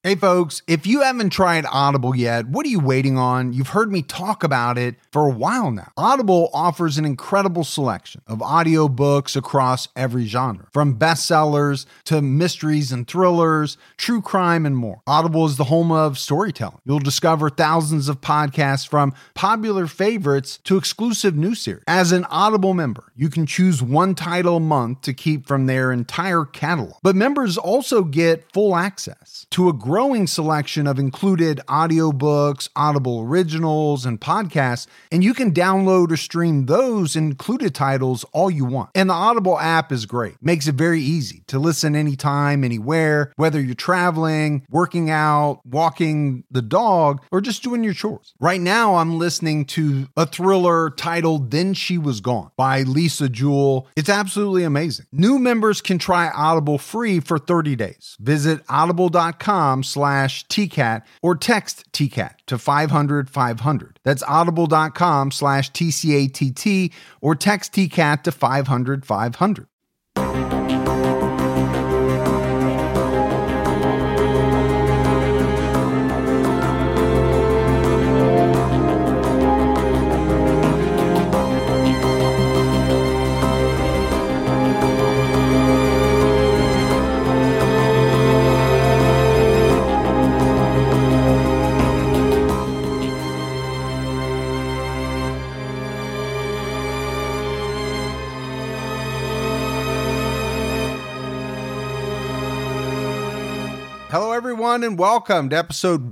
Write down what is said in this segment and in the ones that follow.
Hey folks, if you haven't tried Audible yet, what are you waiting on? You've heard me talk about it for a while now. Audible offers an incredible selection of audiobooks across every genre, from bestsellers to mysteries and thrillers, true crime, and more. Audible is the home of storytelling. You'll discover thousands of podcasts from popular favorites to exclusive new series. As an Audible member, you can choose one title a month to keep from their entire catalog. But members also get full access to a growing selection of included audiobooks, Audible originals, and podcasts, and you can download or stream those included titles all you want. And the Audible app is great. Makes it very easy to listen anytime, anywhere, whether you're traveling, working out, walking the dog, or just doing your chores. Right now, I'm listening to a thriller titled Then She Was Gone by Lisa Jewell. It's absolutely amazing. New members can try Audible free for 30 days. Visit audible.com/TCAT or text TCAT to 500-500. That's audible.com/TCATT or text TCAT to 500-500. Hello, everyone, and welcome to episode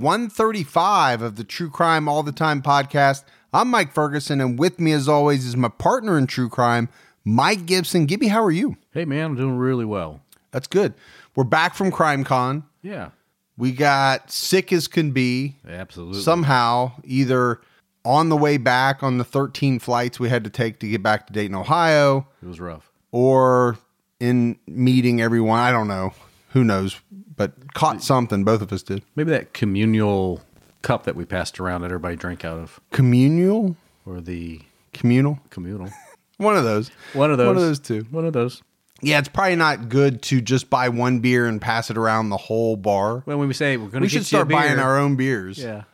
135 of the True Crime All the Time podcast. I'm Mike Ferguson, and with me, as always, is my partner in true crime, Mike Gibson. Gibby, how are you? Hey, man, I'm doing really well. That's good. We're back from CrimeCon. Yeah. We got sick as can be. Absolutely. Somehow, either on the way back on the 13 flights we had to take to get back to Dayton, Ohio. It was rough. Or in meeting everyone. I don't know. Who knows? But caught something. Both of us did. Maybe that communal cup that we passed around that everybody drank out of. Communal? Or the... Communal? Communal. One of those. One of those. One of those two. One of those. Yeah, it's probably not good to just buy one beer and pass it around the whole bar. Well, when we say we're going to we get should start you a beer, buying our own beers. Yeah.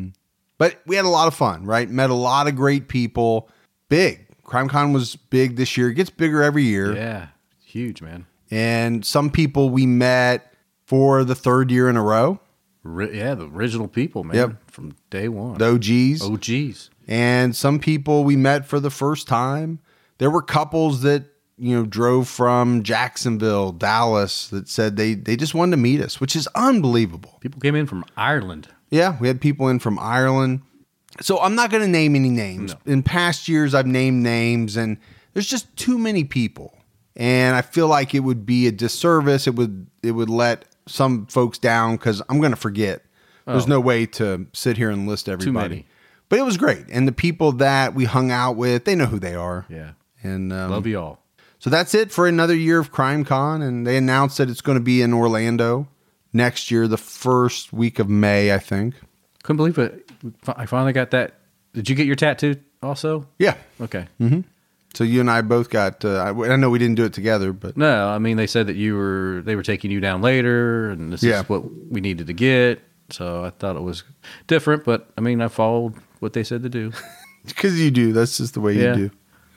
But we had a lot of fun, right? Met a lot of great people. Big. CrimeCon was big this year. It gets bigger every year. Yeah. Huge, man. And some people we met for the third year in a row. Yeah, the original people, man. Yep. From day one. The OGs. OGs. And some people we met for the first time. There were couples that, drove from Jacksonville, Dallas, that said they just wanted to meet us, which is unbelievable. People came in from Ireland. Yeah, we had people in from Ireland. So I'm not going to name any names. No. In past years, I've named names, and there's just too many people. And I feel like it would be a disservice. It would let some folks down because I'm going to forget. There's no way to sit here and list everybody. Too many. But it was great. And the people that we hung out with, they know who they are. Yeah. And love you all. So that's it for another year of CrimeCon. And they announced that it's going to be in Orlando next year, the first week of May, I think. Couldn't believe it. I finally got that. Did you get your tattoo also? Yeah. Okay. Mm-hmm. So you and I both got, I know we didn't do it together, but. No, I mean, they said that they were taking you down later, and this is what we needed to get. So I thought it was different, but I mean, I followed what they said to do. Because you do. That's just the way you do.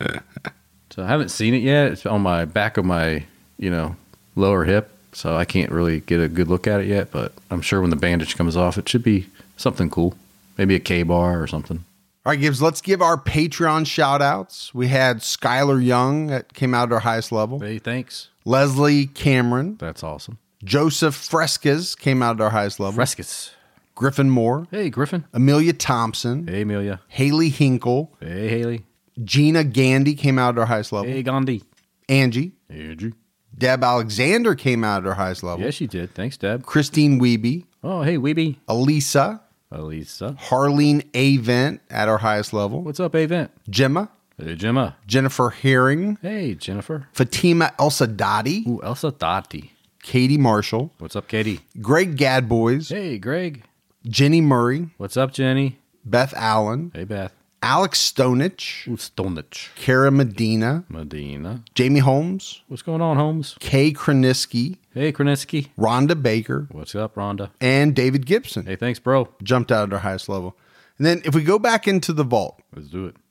So I haven't seen it yet. It's on my back of my, lower hip. So I can't really get a good look at it yet, but I'm sure when the bandage comes off, it should be something cool. Maybe a K-bar or something. All right, Gibbs, let's give our Patreon shout-outs. We had Skylar Young that came out at our highest level. Hey, thanks. Leslie Cameron. That's awesome. Joseph Frescas came out at our highest level. Frescas. Griffin Moore. Hey, Griffin. Amelia Thompson. Hey, Amelia. Haley Hinkle. Hey, Haley. Gina Gandy came out at our highest level. Hey, Gandhi. Angie. Hey, Angie. Deb Alexander came out at our highest level. Yes, she did. Thanks, Deb. Christine Wiebe. Oh, hey, Weeby. Elisa. Harleen Avent at our highest level. What's up, Avent? Gemma. Hey, Gemma. Jennifer Herring. Hey, Jennifer. Fatima Elsa Dottie. Ooh, Elsa Dottie. Katie Marshall. What's up, Katie? Greg Gadboys. Hey, Greg. Jenny Murray. What's up, Jenny? Beth Allen. Hey, Beth. Alex Stonich, Stonich. Cara Medina, Jamie Holmes, What's going on, Holmes? Kay Krasinski, Hey, Krasinski. Rhonda Baker, What's up, Rhonda? and David Gibson. Hey, thanks, bro. Jumped out at our highest level. And then if we go back into the vault, Let's do it.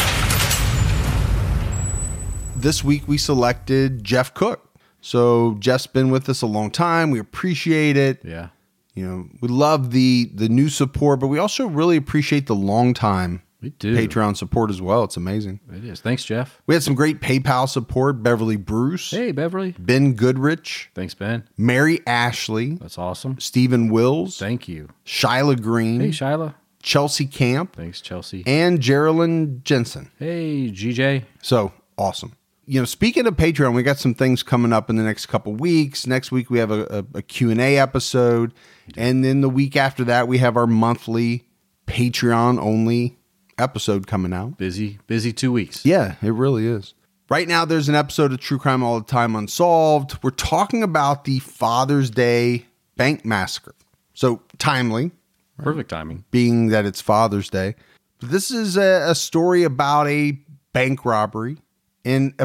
this week we selected Jeff Cook. So Jeff's been with us a long time. We appreciate it. Yeah. You know, we love the new support, but we also really appreciate the long time We do. Patreon support as well. It's amazing. It is. Thanks, Jeff. We had some great PayPal support. Beverly Bruce, Hey, Beverly. Ben Goodrich, Thanks, Ben. Mary Ashley, That's awesome. Stephen Wills, Thank you. Shyla Green, Hey, Shyla. Chelsea Camp, Thanks, Chelsea. and Geraldine Jensen. Hey, GJ. So awesome. You know, speaking of Patreon, we got some things coming up in the next couple weeks. Next week, we have a Q&A episode. And then the week after that, we have our monthly Patreon-only episode coming out. Busy 2 weeks. Yeah, it really is. Right now, there's an episode of True Crime All the Time Unsolved. We're talking about the Father's Day bank massacre. So timely, Perfect timing. being that it's Father's Day. But this is a story about a bank robbery and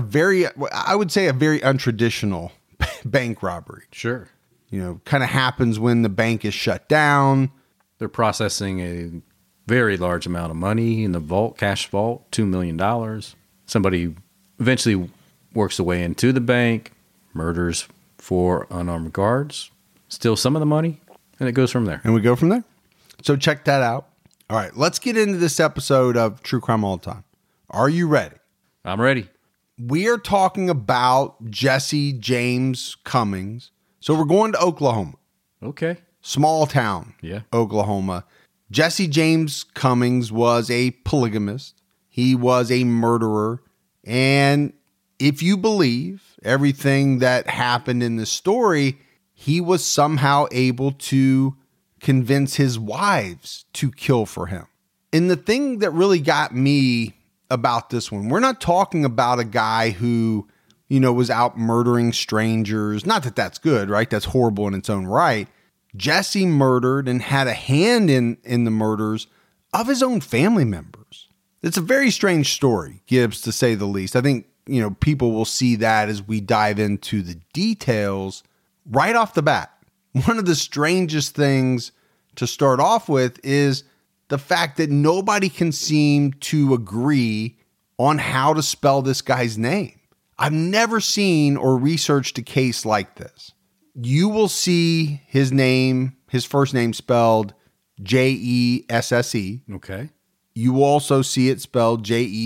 I would say a very untraditional bank robbery. Sure. You know, kind of happens when the bank is shut down. They're processing a very large amount of money in the vault, cash vault, $2 million. Somebody eventually works their way into the bank, murders 4 unarmed guards, steals some of the money, and it goes from there. And we go from there. So check that out. All right, let's get into this episode of True Crime All the Time. Are you ready? I'm ready. We are talking about Jesse James Cummings. So we're going to Oklahoma. Okay. Small town, Yeah. Oklahoma. Jesse James Cummings was a polygamist. He was a murderer. And if you believe everything that happened in the story, he was somehow able to convince his wives to kill for him. And the thing that really got me about this one, we're not talking about a guy who, you know, was out murdering strangers. Not that that's good, right? That's horrible in its own right. Jesse murdered and had a hand in the murders of his own family members. It's a very strange story, Gibbs, to say the least. I think, you know, people will see that as we dive into the details right off the bat. One of the strangest things to start off with is the fact that nobody can seem to agree on how to spell this guy's name. I've never seen or researched a case like this. You will see his name, his first name spelled Jesse. Okay. You will also see it spelled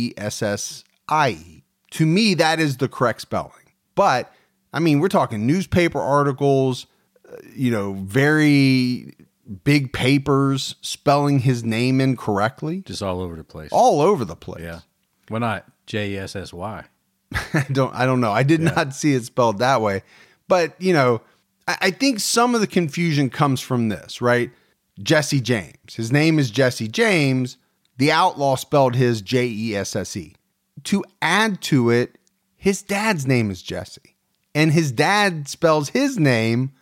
Jessie. To me, that is the correct spelling. But, I mean, we're talking newspaper articles, you know, very big papers spelling his name incorrectly. Just all over the place. All over the place. Yeah. Why not Jessy? I don't know. I did not see it spelled that way. But, you know, I think some of the confusion comes from this, right? Jesse James. His name is Jesse James. The outlaw spelled his Jesse. To add to it, his dad's name is Jesse. And his dad spells his name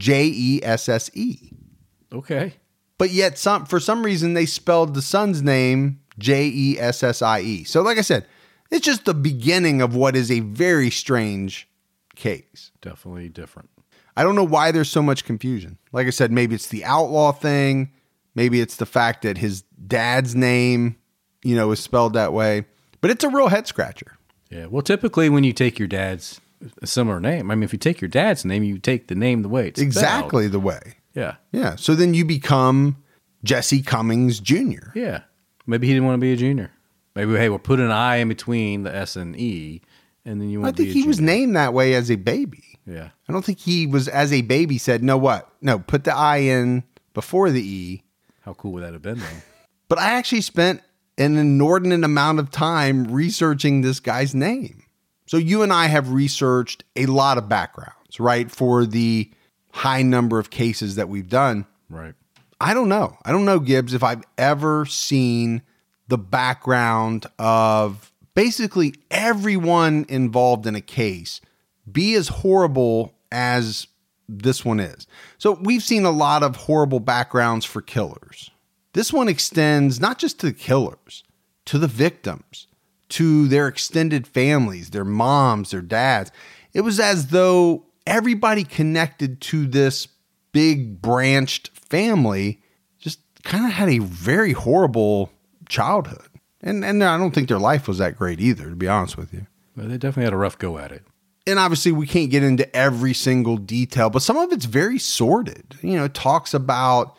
Jesse. Okay. But yet for some reason they spelled the son's name Jessie. So like I said, it's just the beginning of what is a very strange case. Definitely different. I don't know why there's so much confusion. Like I said, maybe it's the outlaw thing. Maybe it's the fact that his dad's name, you know, is spelled that way. But it's a real head scratcher. Yeah. Well, typically when you take your dad's a similar name, I mean, if you take your dad's name, you take the name the way it's Exactly spelled. the way. Yeah. Yeah. So then you become Jesse Cummings Jr. Yeah. Maybe he didn't want to be a junior. Maybe, hey, we'll put an I in between the S and E, and then you I want to be think a he was junior. named that way as a baby. Yeah. I don't think he was, as a baby, said, no, put the I in before the E. How cool would that have been, though? But I actually spent an inordinate amount of time researching this guy's name. So you and I have researched a lot of backgrounds, right? For the high number of cases that we've done. Right. I don't know, Gibbs, if I've ever seen the background of basically everyone involved in a case be as horrible as this one is. So we've seen a lot of horrible backgrounds for killers. This one extends not just to the killers, to the victims, to their extended families, their moms, their dads. It was as though everybody connected to this big branched family just kind of had a very horrible childhood. And I don't think their life was that great either, to be honest with you. Well, they definitely had a rough go at it. And obviously we can't get into every single detail, but some of it's very sordid. It talks about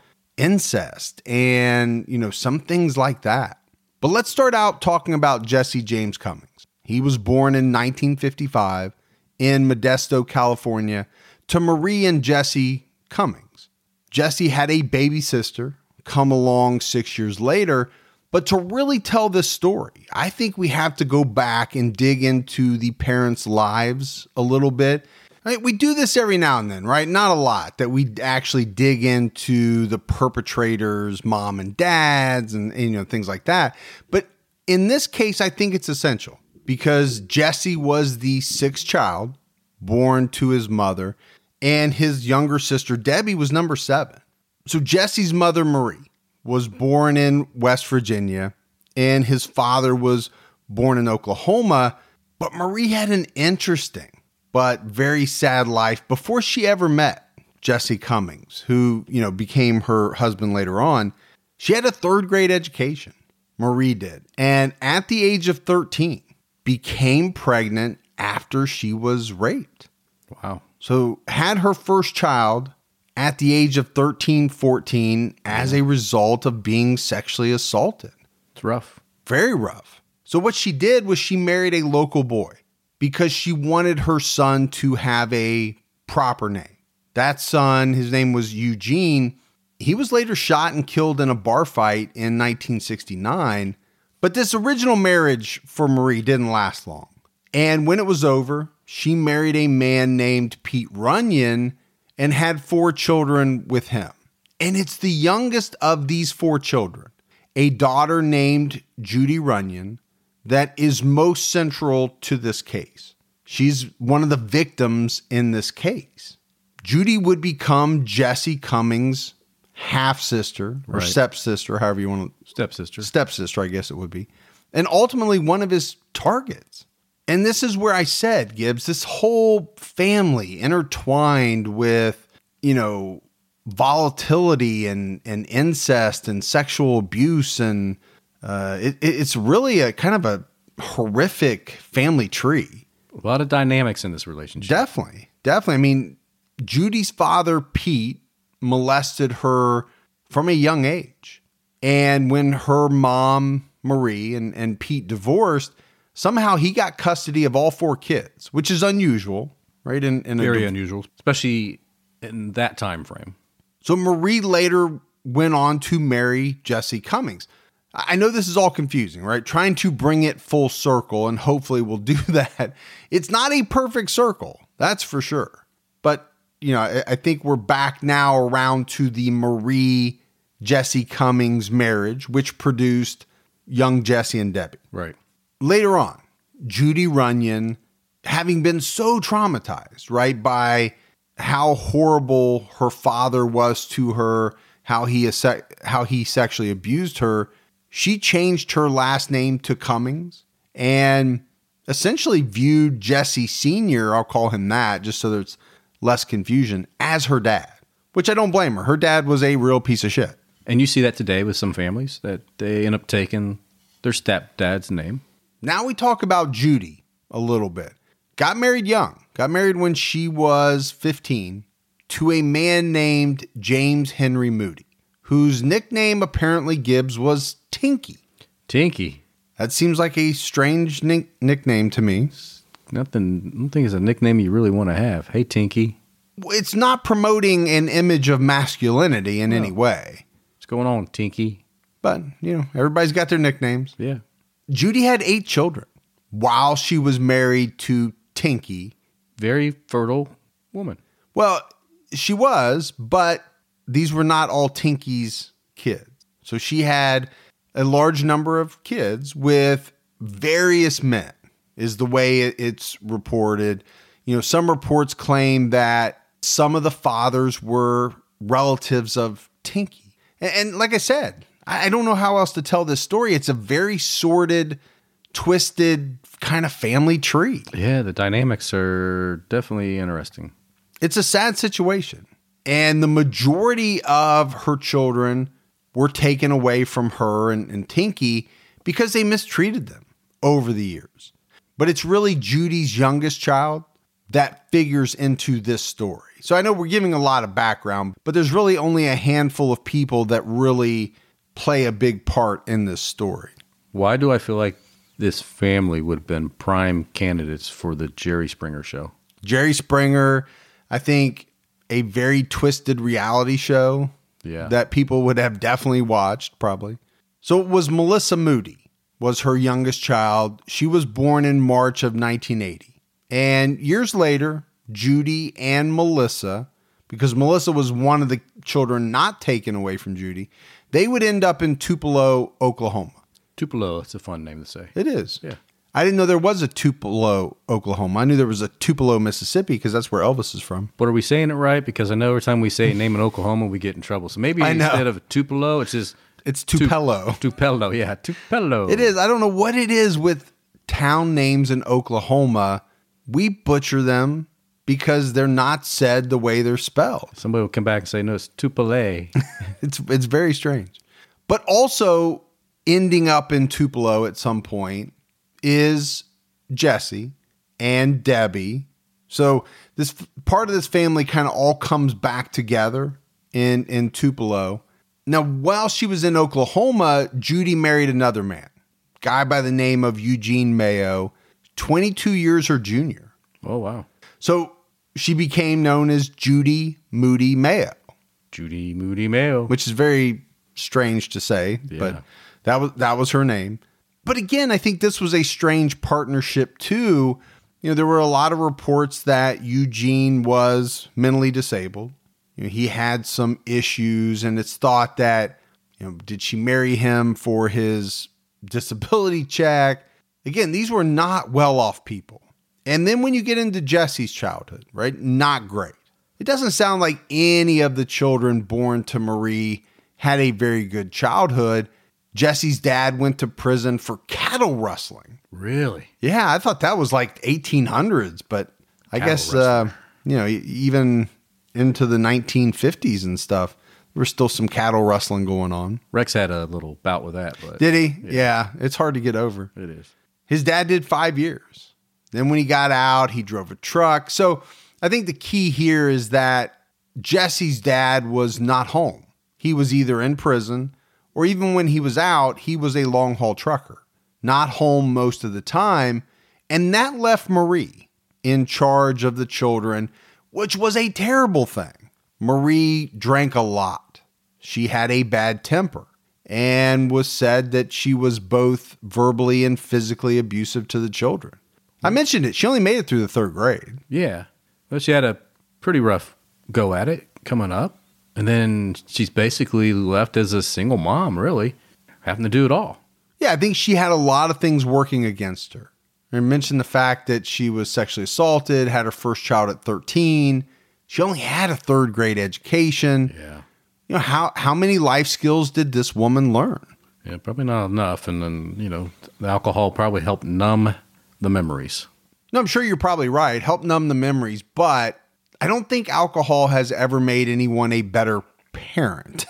incest and, some things like that. But let's start out talking about Jesse James Cummings. He was born in 1955 in Modesto, California, to Marie and Jesse Cummings. Jesse had a baby sister come along 6 years later, but to really tell this story, I think we have to go back and dig into the parents' lives a little bit. We do this every now and then, right? Not a lot, that we actually dig into the perpetrators' mom and dads and things like that. But in this case, I think it's essential because Jesse was the sixth child born to his mother, and his younger sister, Debbie, was number 7. So Jesse's mother, Marie, was born in West Virginia, and his father was born in Oklahoma. But Marie had an interesting but very sad life before she ever met Jesse Cummings, who, became her husband later on. She had a 3rd grade education, Marie did, and at the age of 13, became pregnant after she was raped. Wow. So had her first child at the age of 13, 14 as a result of being sexually assaulted. It's rough. Very rough. So what she did was she married a local boy because she wanted her son to have a proper name. That son, his name was Eugene. He was later shot and killed in a bar fight in 1969. But this original marriage for Marie didn't last long. And when it was over, she married a man named Pete Runyon and had 4 children with him. And it's the youngest of these 4 children, a daughter named Judy Runyon, that is most central to this case. She's one of the victims in this case. Judy would become Jesse Cummings' half-sister or stepsister, however you want to... Stepsister, I guess it would be. And ultimately one of his targets. And this is where I said, Gibbs, this whole family intertwined with, volatility and incest and sexual abuse. And it's really a kind of a horrific family tree. A lot of dynamics in this relationship. Definitely. I mean, Judy's father, Pete, molested her from a young age. And when her mom, Marie, and Pete divorced, somehow he got custody of all 4 kids, which is unusual, right? Very unusual, especially in that time frame. So Marie later went on to marry Jesse Cummings. I know this is all confusing, right? Trying to bring it full circle, and hopefully we'll do that. It's not a perfect circle, that's for sure. But, I think we're back now around to the Marie-Jesse Cummings marriage, which produced young Jesse and Debbie. Right. Later on, Judy Runyon, having been so traumatized, right, by how horrible her father was to her, how he sexually abused her, she changed her last name to Cummings and essentially viewed Jesse Sr., I'll call him that just so there's less confusion, as her dad, which I don't blame her. Her dad was a real piece of shit. And you see that today with some families that they end up taking their stepdad's name. Now we talk about Judy a little bit. Got married young. Got married when she was 15 to a man named James Henry Moody, whose nickname apparently, Gibbs, was Tinky. Tinky. That seems like a strange nickname to me. I don't think it's a nickname you really want to have. Hey, Tinky. It's not promoting an image of masculinity in any way. What's going on, Tinky? But, everybody's got their nicknames. Yeah. Judy had 8 children while she was married to Tinky. Very fertile woman. Well, she was, but these were not all Tinky's kids. So she had a large number of kids with various men, is the way it's reported. Some reports claim that some of the fathers were relatives of Tinky. And like I said, I don't know how else to tell this story. It's a very sordid, twisted kind of family tree. Yeah, the dynamics are definitely interesting. It's a sad situation. And the majority of her children were taken away from her and Tinky because they mistreated them over the years. But it's really Judy's youngest child that figures into this story. So I know we're giving a lot of background, but there's really only a handful of people that really play a big part in this story. Why do I feel like this family would have been prime candidates for the Jerry Springer show? Jerry Springer, I think a very twisted reality show that people would have definitely watched, probably. So it was Melissa Moody, was her youngest child. She was born in March of 1980. And years later, Judy and Melissa, because Melissa was one of the children not taken away from Judy, they would end up in Tupelo, Oklahoma. Tupelo, it's a fun name to say. It is. Yeah. I didn't know there was a Tupelo, Oklahoma. I knew there was a Tupelo, Mississippi, because that's where Elvis is from. But are we saying it right? Because I know every time we say a name in Oklahoma, we get in trouble. So maybe instead of Tupelo, it's just... It's Tupelo. Tupelo, yeah. Tupelo. It is. I don't know what it is with town names in Oklahoma. We butcher them because they're not said the way they're spelled. Somebody will come back and say, no, it's Tupelo. It's very strange. But also ending up in Tupelo at some point is Jesse and Debbie. So this part of this family kind of all comes back together in Tupelo. Now, while she was in Oklahoma, Judy married another man, guy by the name of Eugene Mayo, 22 years her junior. Oh, wow. So she became known as Judy Moody Mayo. Judy Moody Mayo. Which is very strange to say, but that was her name. But again, I think this was a strange partnership too. You know, there were a lot of reports that Eugene was mentally disabled. You know, he had some issues, and it's thought that, you know, did she marry him for his disability check? Again, these were not well-off people. And then when you get into Jesse's childhood, right? Not great. It doesn't sound like any of the children born to Marie had a very good childhood. Jesse's dad went to prison for cattle rustling. Really? Yeah, I thought that was like 1800s, but I guess, you know, even into the 1950s and stuff, there was still some cattle rustling going on. Rex had a little bout with that. But did he? Yeah, it's hard to get over. It is. His dad did 5 years. Then when he got out, he drove a truck. So I think the key here is that Jesse's dad was not home. He was either in prison, or even when he was out, he was a long haul trucker, not home most of the time. And that left Marie in charge of the children, which was a terrible thing. Marie drank a lot. She had a bad temper and was said that she was both verbally and physically abusive to the children. I mentioned it. She only made it through the 3rd grade. Yeah. Well, she had a pretty rough go at it coming up. And then she's basically left as a single mom, really, having to do it all. Yeah, I think she had a lot of things working against her. I mentioned the fact that she was sexually assaulted, had her first child at 13. She only had a 3rd grade education. Yeah. You know, how many life skills did this woman learn? Yeah, probably not enough. And then, you know, the alcohol probably helped numb the memories. No, I'm sure you're probably right. Help numb the memories, but I don't think alcohol has ever made anyone a better parent.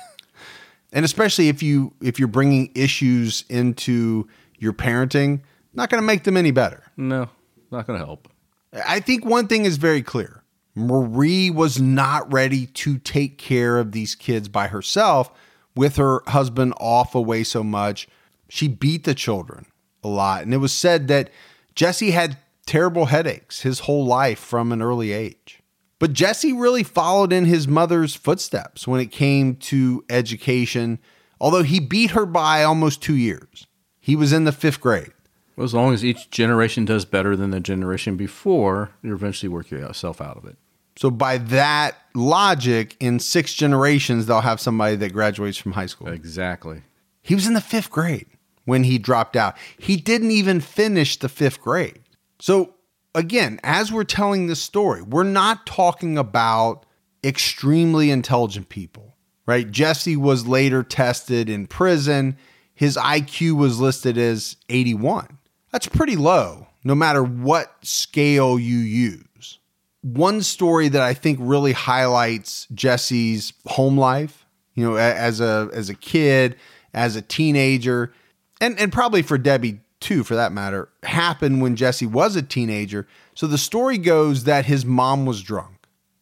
And especially if you're bringing issues into your parenting, not going to make them any better. No, not going to help. I think one thing is very clear. Marie was not ready to take care of these kids by herself with her husband off away so much. She beat the children a lot. And it was said that Jesse had terrible headaches his whole life from an early age. But Jesse really followed in his mother's footsteps when it came to education, although he beat her by almost 2 years. He was in the 5th grade. Well, as long as each generation does better than the generation before, you eventually work yourself out of it. So by that logic, in 6 generations, they'll have somebody that graduates from high school. Exactly. He was in the 5th grade when he dropped out. He didn't even finish the 5th grade. So again, as we're telling this story, we're not talking about extremely intelligent people, right? Jesse was later tested in prison. His IQ was listed as 81. That's pretty low, no matter what scale you use. One story that I think really highlights Jesse's home life, as a kid, as a teenager, and probably for Debbie too, for that matter, happened when Jesse was a teenager. So the story goes that his mom was drunk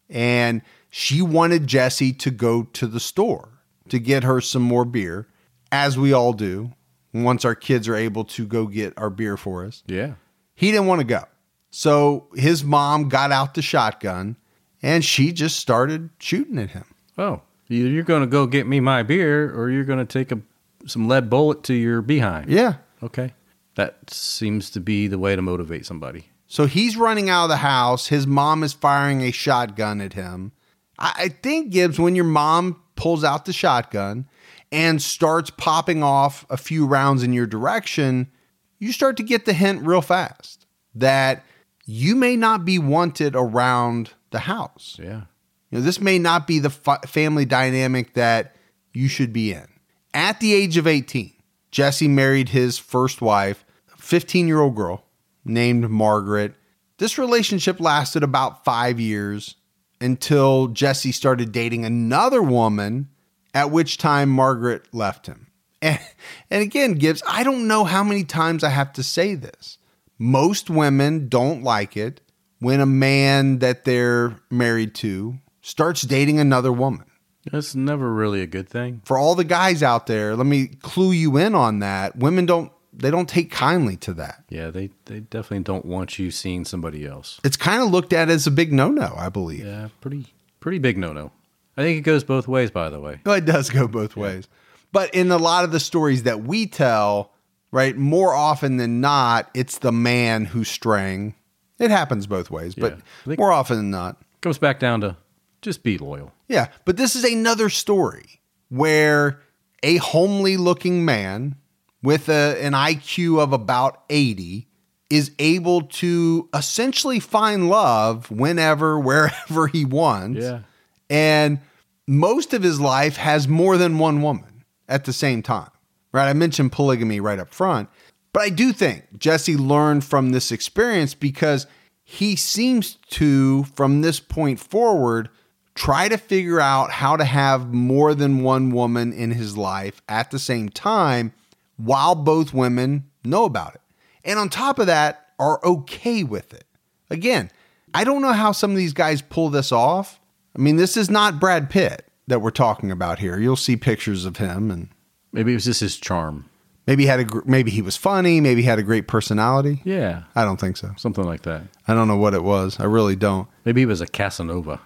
and she wanted Jesse to go to the store to get her some more beer, as we all do once our kids are able to go get our beer for us. Yeah. He didn't want to go. So his mom got out the shotgun and she just started shooting at him. Oh, either you're going to go get me my beer or you're going to take some lead bullet to your behind. Yeah. Okay. That seems to be the way to motivate somebody. So he's running out of the house. His mom is firing a shotgun at him. I think, Gibbs, when your mom pulls out the shotgun and starts popping off a few rounds in your direction, you start to get the hint real fast that you may not be wanted around the house. Yeah. This may not be the family dynamic that you should be in. At the age of 18, Jesse married his first wife, a 15-year-old girl named Margaret. This relationship lasted about 5 years until Jesse started dating another woman, at which time Margaret left him. And again, Gibbs, I don't know how many times I have to say this. Most women don't like it when a man that they're married to starts dating another woman. That's never really a good thing. For all the guys out there, let me clue you in on that. Women don't take kindly to that. Yeah, they definitely don't want you seeing somebody else. It's kind of looked at as a big no-no, I believe. Yeah, pretty big no-no. I think it goes both ways, by the way. Well, it does go both ways. But in a lot of the stories that we tell, right, more often than not, it's the man who's straying. It happens both ways, but more often than not. It comes back down to just be loyal. Yeah, but this is another story where a homely looking man with an IQ of about 80 is able to essentially find love whenever, wherever he wants. Yeah. And most of his life has more than one woman at the same time, right? I mentioned polygamy right up front, but I do think Jesse learned from this experience because he seems to, from this point forward, try to figure out how to have more than one woman in his life at the same time while both women know about it. And on top of that, are okay with it. Again, I don't know how some of these guys pull this off. I mean, this is not Brad Pitt that we're talking about here. You'll see pictures of him, and maybe it was just his charm. Maybe he was funny. Maybe he had a great personality. Yeah. I don't think so. Something like that. I don't know what it was. I really don't. Maybe he was a Casanova.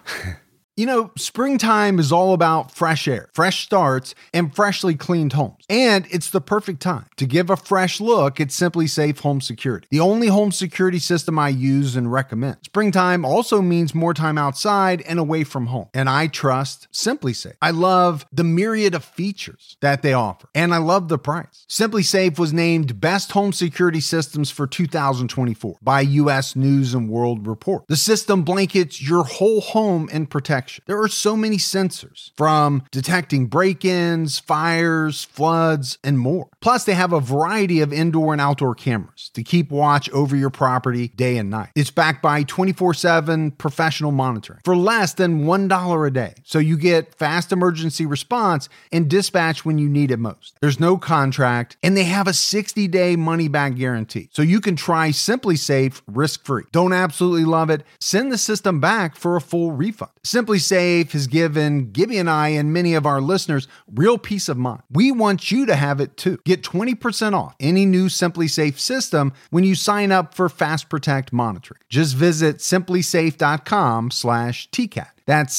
Springtime is all about fresh air, fresh starts, and freshly cleaned homes. And it's the perfect time to give a fresh look at SimpliSafe Home Security, the only home security system I use and recommend. Springtime also means more time outside and away from home. And I trust SimpliSafe. I love the myriad of features that they offer, and I love the price. SimpliSafe was named Best Home Security Systems for 2024 by U.S. News and World Report. The system blankets your whole home in protection. There are so many sensors, from detecting break-ins, fires, floods, and more. Plus, they have a variety of indoor and outdoor cameras to keep watch over your property day and night. It's backed by 24/7 professional monitoring for less than $1 a day. So you get fast emergency response and dispatch when you need it most. There's no contract, and they have a 60-day money-back guarantee. So you can try SimpliSafe risk-free. Don't absolutely love it? Send the system back for a full refund. SimpliSafe has given Gibby and I and many of our listeners real peace of mind. We want you to have it too. Get 20% off any new SimpliSafe system when you sign up for Fast Protect monitoring. Just visit simplisafe.com/TCAT. That's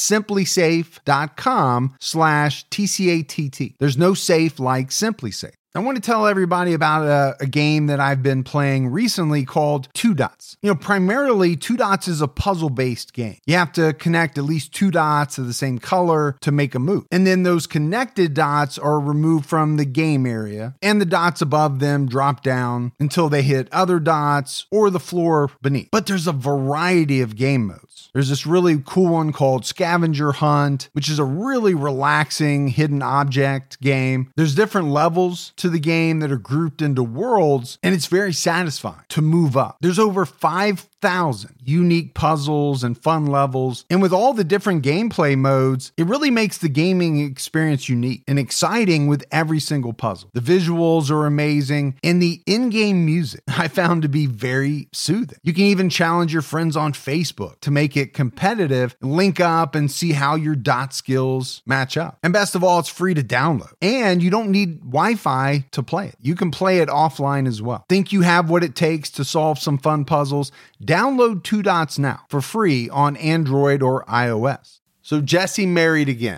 simplisafe.com/TCATT. There's no safe like SimpliSafe. I want to tell everybody about a game that I've been playing recently called Two Dots. Primarily, Two Dots is a puzzle-based game. You have to connect at least two dots of the same color to make a move. And then those connected dots are removed from the game area, and the dots above them drop down until they hit other dots or the floor beneath. But there's a variety of game modes. There's this really cool one called called Scavenger Hunt, which is a really relaxing hidden object game. There's different levels to the game that are grouped into worlds, and it's very satisfying to move up. There's over 5,000 unique puzzles and fun levels, and with all the different gameplay modes, it really makes the gaming experience unique and exciting with every single puzzle. The visuals are amazing, and the in-game music I found to be very soothing. You can even challenge your friends on Facebook to make it competitive, link up and see how your dot skills match up. And best of all, it's free to download, and you don't need Wi-Fi to play it. You can play it offline as well. Think you have what it takes to solve some fun puzzles? Download Two Dots now for free on Android or iOS. So Jesse married again,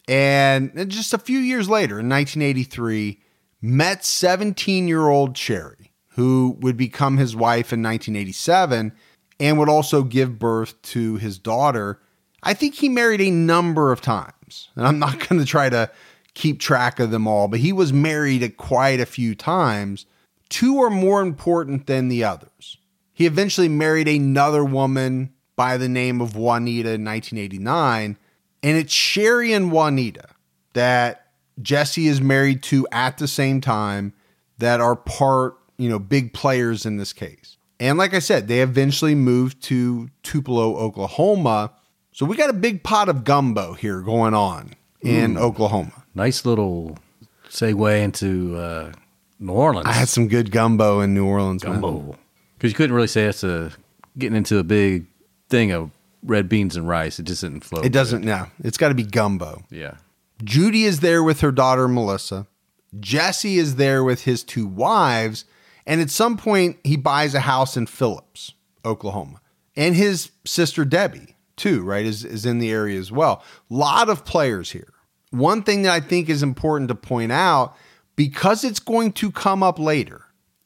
and just a few years later, in 1983, met 17-year-old Sherry, who would become his wife in 1987 and would also give birth to his daughter. I think he married a number of times, and I'm not going to try to keep track of them all, but he was married quite a few times. Two are more important than the others. He eventually married another woman by the name of Juanita in 1989, and it's Sherry and Juanita that Jesse is married to at the same time that are part, big players in this case. And like I said, they eventually moved to Tupelo, Oklahoma. So we got a big pot of gumbo here going on in Oklahoma. Nice little segue into New Orleans. I had some good gumbo in New Orleans. Gumbo. Because you couldn't really say it's getting into a big thing of red beans and rice. It just didn't flow. It doesn't, no. It's got to be gumbo. Yeah. Judy is there with her daughter, Melissa. Jesse is there with his two wives. And at some point, he buys a house in Phillips, Oklahoma. And his sister, Debbie, too, right, is in the area as well. A lot of players here. One thing that I think is important to point out, because it's going to come up later,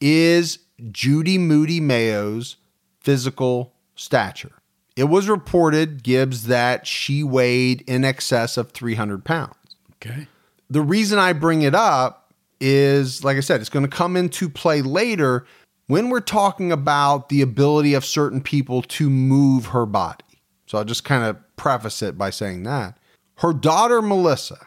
is Judy Moody Mayo's physical stature. It was reported, Gibbs, that she weighed in excess of 300 pounds. Okay. The reason I bring it up is, like I said, it's going to come into play later when we're talking about the ability of certain people to move her body. So I'll just kind of preface it by saying that. Her daughter, Melissa,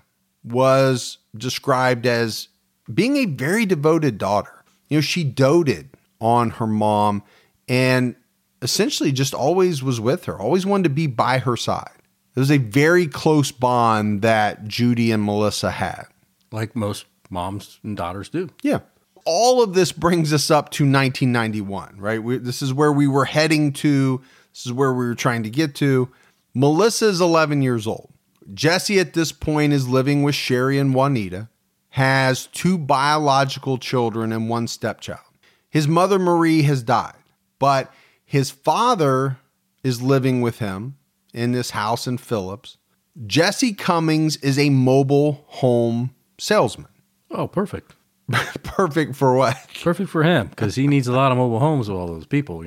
was described as being a very devoted daughter. She doted on her mom and essentially just always was with her, always wanted to be by her side. It was a very close bond that Judy and Melissa had. Like most moms and daughters do. Yeah. All of this brings us up to 1991, right? This is where we were heading to. This is where we were trying to get to. Melissa is 11 years old. Jesse at this point is living with Sherry and Juanita, has two biological children and one stepchild. His mother, Marie, has died, but his father is living with him in this house in Phillips. Jesse Cummings is a mobile home salesman. Oh, perfect. Perfect for what? Perfect for him, because he needs a lot of mobile homes with all those people,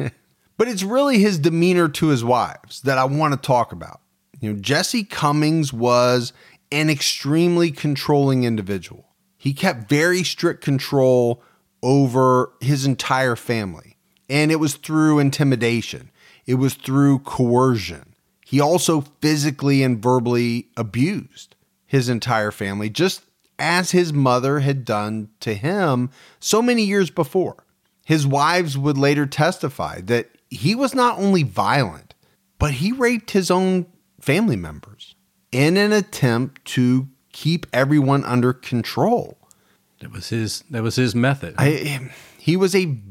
But it's really his demeanor to his wives that I want to talk about. Jesse Cummings was an extremely controlling individual. He kept very strict control over his entire family. And it was through intimidation. It was through coercion. He also physically and verbally abused his entire family, just as his mother had done to him so many years before. His wives would later testify that he was not only violent, but he raped his own family members in an attempt to keep everyone under control. That was his method. He was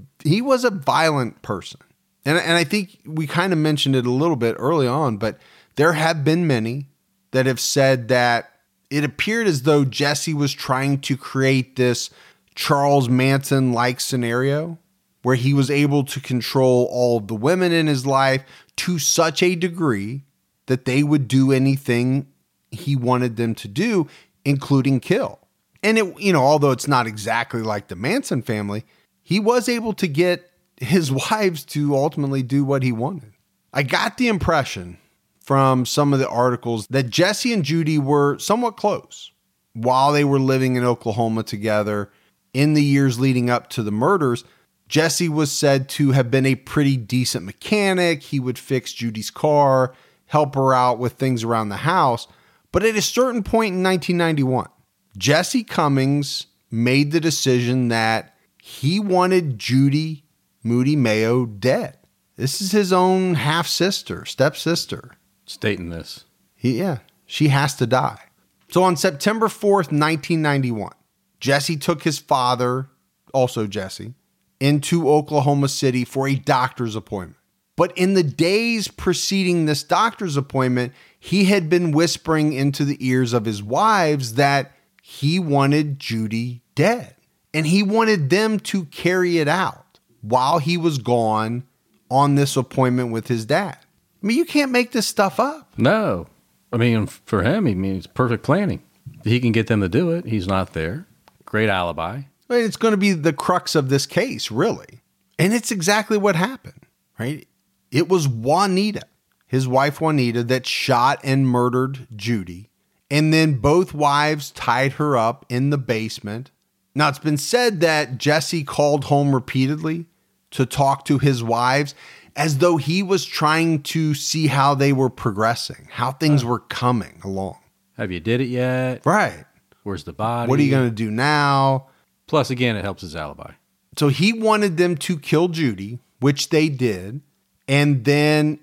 a violent person. And I think we kind of mentioned it a little bit early on, but there have been many that have said that it appeared as though Jesse was trying to create this Charles Manson-like scenario where he was able to control all of the women in his life to such a degree that they would do anything he wanted them to do, including kill. And although it's not exactly like the Manson family, he was able to get his wives to ultimately do what he wanted. I got the impression from some of the articles that Jesse and Judy were somewhat close while they were living in Oklahoma together in the years leading up to the murders. Jesse was said to have been a pretty decent mechanic. He would fix Judy's car, help her out with things around the house. But at a certain point in 1991, Jesse Cummings made the decision that he wanted Judy Moody Mayo dead. This is his own half-sister, stepsister. Stating this. She has to die. So on September 4th, 1991, Jesse took his father, also Jesse, into Oklahoma City for a doctor's appointment. But in the days preceding this doctor's appointment, he had been whispering into the ears of his wives that he wanted Judy dead. And he wanted them to carry it out while he was gone on this appointment with his dad. I mean, you can't make this stuff up. No. I mean, for him, it's perfect planning. He can get them to do it. He's not there. Great alibi. It's going to be the crux of this case, really. And it's exactly what happened, right? It was Juanita, his wife Juanita, that shot and murdered Judy. And then both wives tied her up in the basement. Now, it's been said that Jesse called home repeatedly to talk to his wives as though he was trying to see how they were progressing, how things were coming along. Have you did it yet? Right. Where's the body? What are you going to do now? Plus, again, it helps his alibi. So he wanted them to kill Judy, which they did. And then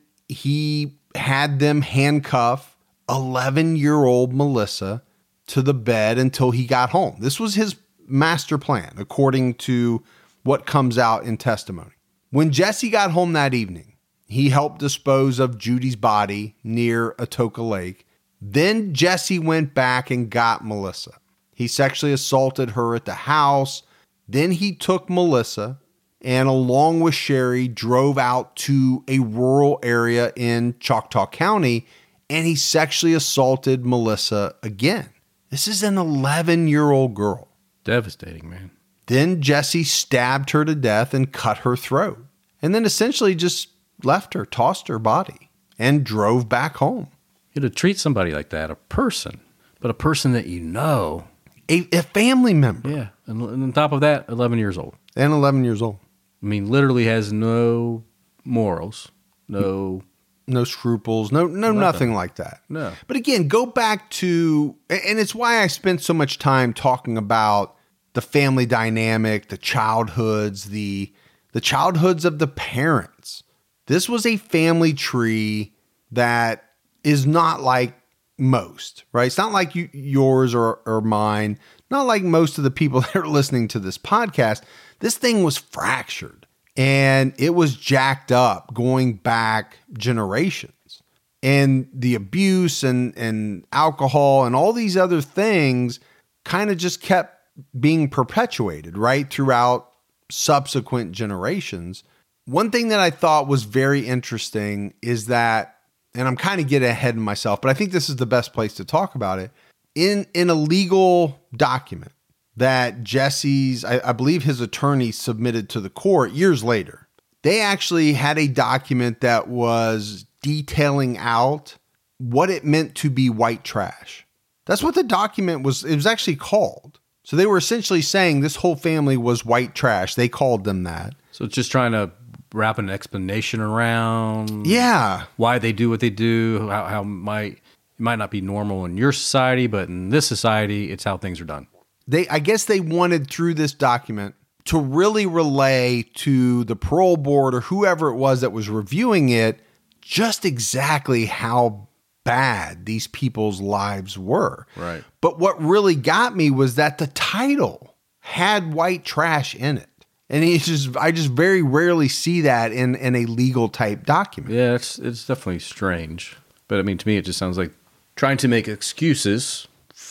he had them handcuff 11-year-old Melissa to the bed until he got home. This was his master plan, according to what comes out in testimony. When Jesse got home that evening, he helped dispose of Judy's body near Atoka Lake. Then Jesse went back and got Melissa. He sexually assaulted her at the house. Then he took Melissa and, along with Sherry, drove out to a rural area in Choctaw County, and he sexually assaulted Melissa again. This is an 11-year-old girl. Devastating, man. Then Jesse stabbed her to death and cut her throat, and then essentially just left her, tossed her body, and drove back home. You to treat somebody like that, a person, but a person that you know. A family member. Yeah, and on top of that, 11 years old. And 11 years old. I mean, literally has no morals, no scruples, nothing like that. No. But again, go back to, and it's why I spent so much time talking about the family dynamic, the childhoods, the childhoods of the parents. This was a family tree that is not like most, right? It's not like yours or mine, not like most of the people that are listening to this podcast. This thing was fractured and it was jacked up going back generations. And the abuse and alcohol and all these other things kind of just kept being perpetuated, right, throughout subsequent generations. One thing that I thought was very interesting is that, and I'm kind of getting ahead of myself, but I think this is the best place to talk about it. In a legal document that Jesse's, I believe his attorney submitted to the court years later, they actually had a document that was detailing out what it meant to be white trash. That's what the document was. It was actually called. So they were essentially saying this whole family was white trash. They called them that. So it's just trying to wrap an explanation around why they do what they do, how it might not be normal in your society, but in this society, it's how things are done. I guess they wanted through this document to really relay to the parole board or whoever it was that was reviewing it just exactly how bad these people's lives were. Right. But what really got me was that the title had white trash in it. And I just very rarely see that in a legal type document. Yeah, it's definitely strange. But I mean, to me, it just sounds like trying to make excuses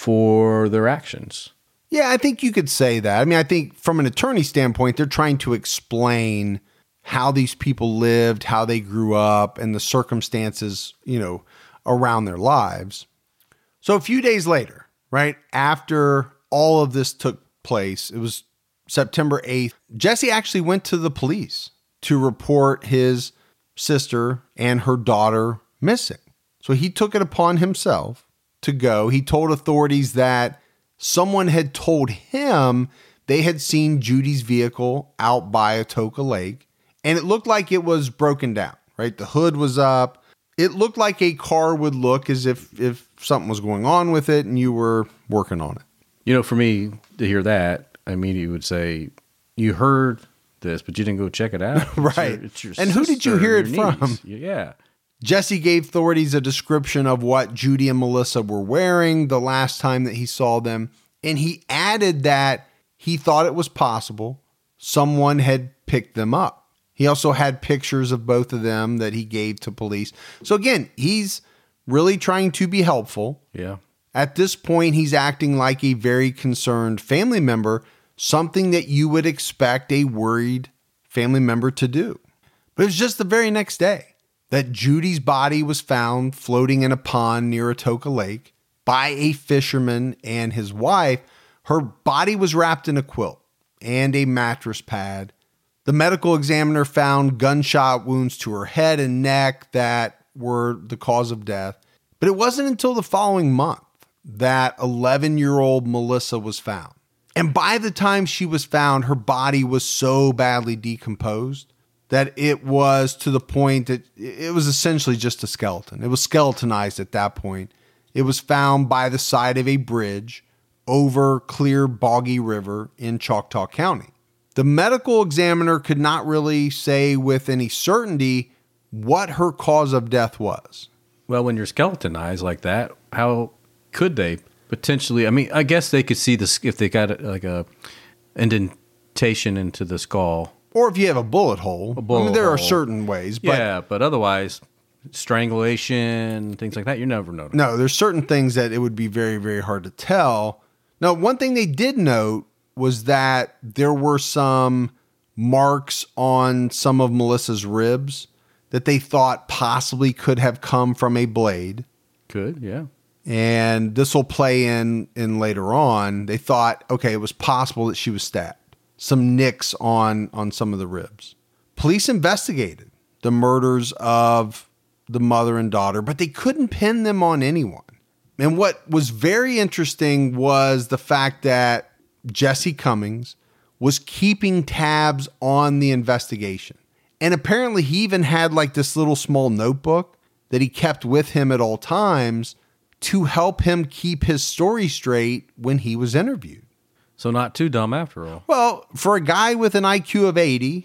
for their actions. Yeah, I think you could say that. I mean, I think from an attorney standpoint, they're trying to explain how these people lived, how they grew up, and the circumstances, around their lives. So a few days later, right after all of this took place, it was September 8th, Jesse actually went to the police to report his sister and her daughter missing. So he took it upon himself to go. He told authorities that someone had told him they had seen Judy's vehicle out by Atoka Lake, and it looked like it was broken down, right? The hood was up. It looked like a car would look as if something was going on with it and you were working on it. You know, for me to hear that, I immediately would say, you heard this, but you didn't go check it out. Right. It's your and who did you hear it niece. from? Yeah. Jesse gave authorities a description of what Judy and Melissa were wearing the last time that he saw them. And he added that he thought it was possible someone had picked them up. He also had pictures of both of them that he gave to police. So again, he's really trying to be helpful. Yeah. At this point, he's acting like a very concerned family member, something that you would expect a worried family member to do. But it was just the very next day that Judy's body was found floating in a pond near Atoka Lake by a fisherman and his wife. Her body was wrapped in a quilt and a mattress pad. The medical examiner found gunshot wounds to her head and neck that were the cause of death. But it wasn't until the following month that 11-year-old Melissa was found. And by the time she was found, her body was so badly decomposed that it was to the point that it was essentially just a skeleton. It was skeletonized at that point. It was found by the side of a bridge over Clear Boggy River in Choctaw County. The medical examiner could not really say with any certainty what her cause of death was. Well, when you're skeletonized like that, how could they potentially? I mean, I guess they could see this if they got like a indentation into the skull. Or if you have a bullet hole. There are certain ways. But yeah, but otherwise, strangulation, things like that, you never know. No, there's certain things that it would be very, very hard to tell. Now, one thing they did note was that there were some marks on some of Melissa's ribs that they thought possibly could have come from a blade. Could, yeah. And this will play in later on. They thought, okay, it was possible that she was stabbed. Some nicks on some of the ribs. Police investigated the murders of the mother and daughter, but they couldn't pin them on anyone. And what was very interesting was the fact that Jesse Cummings was keeping tabs on the investigation. And apparently he even had like this little small notebook that he kept with him at all times to help him keep his story straight when he was interviewed. So not too dumb after all. Well, for a guy with an IQ of 80,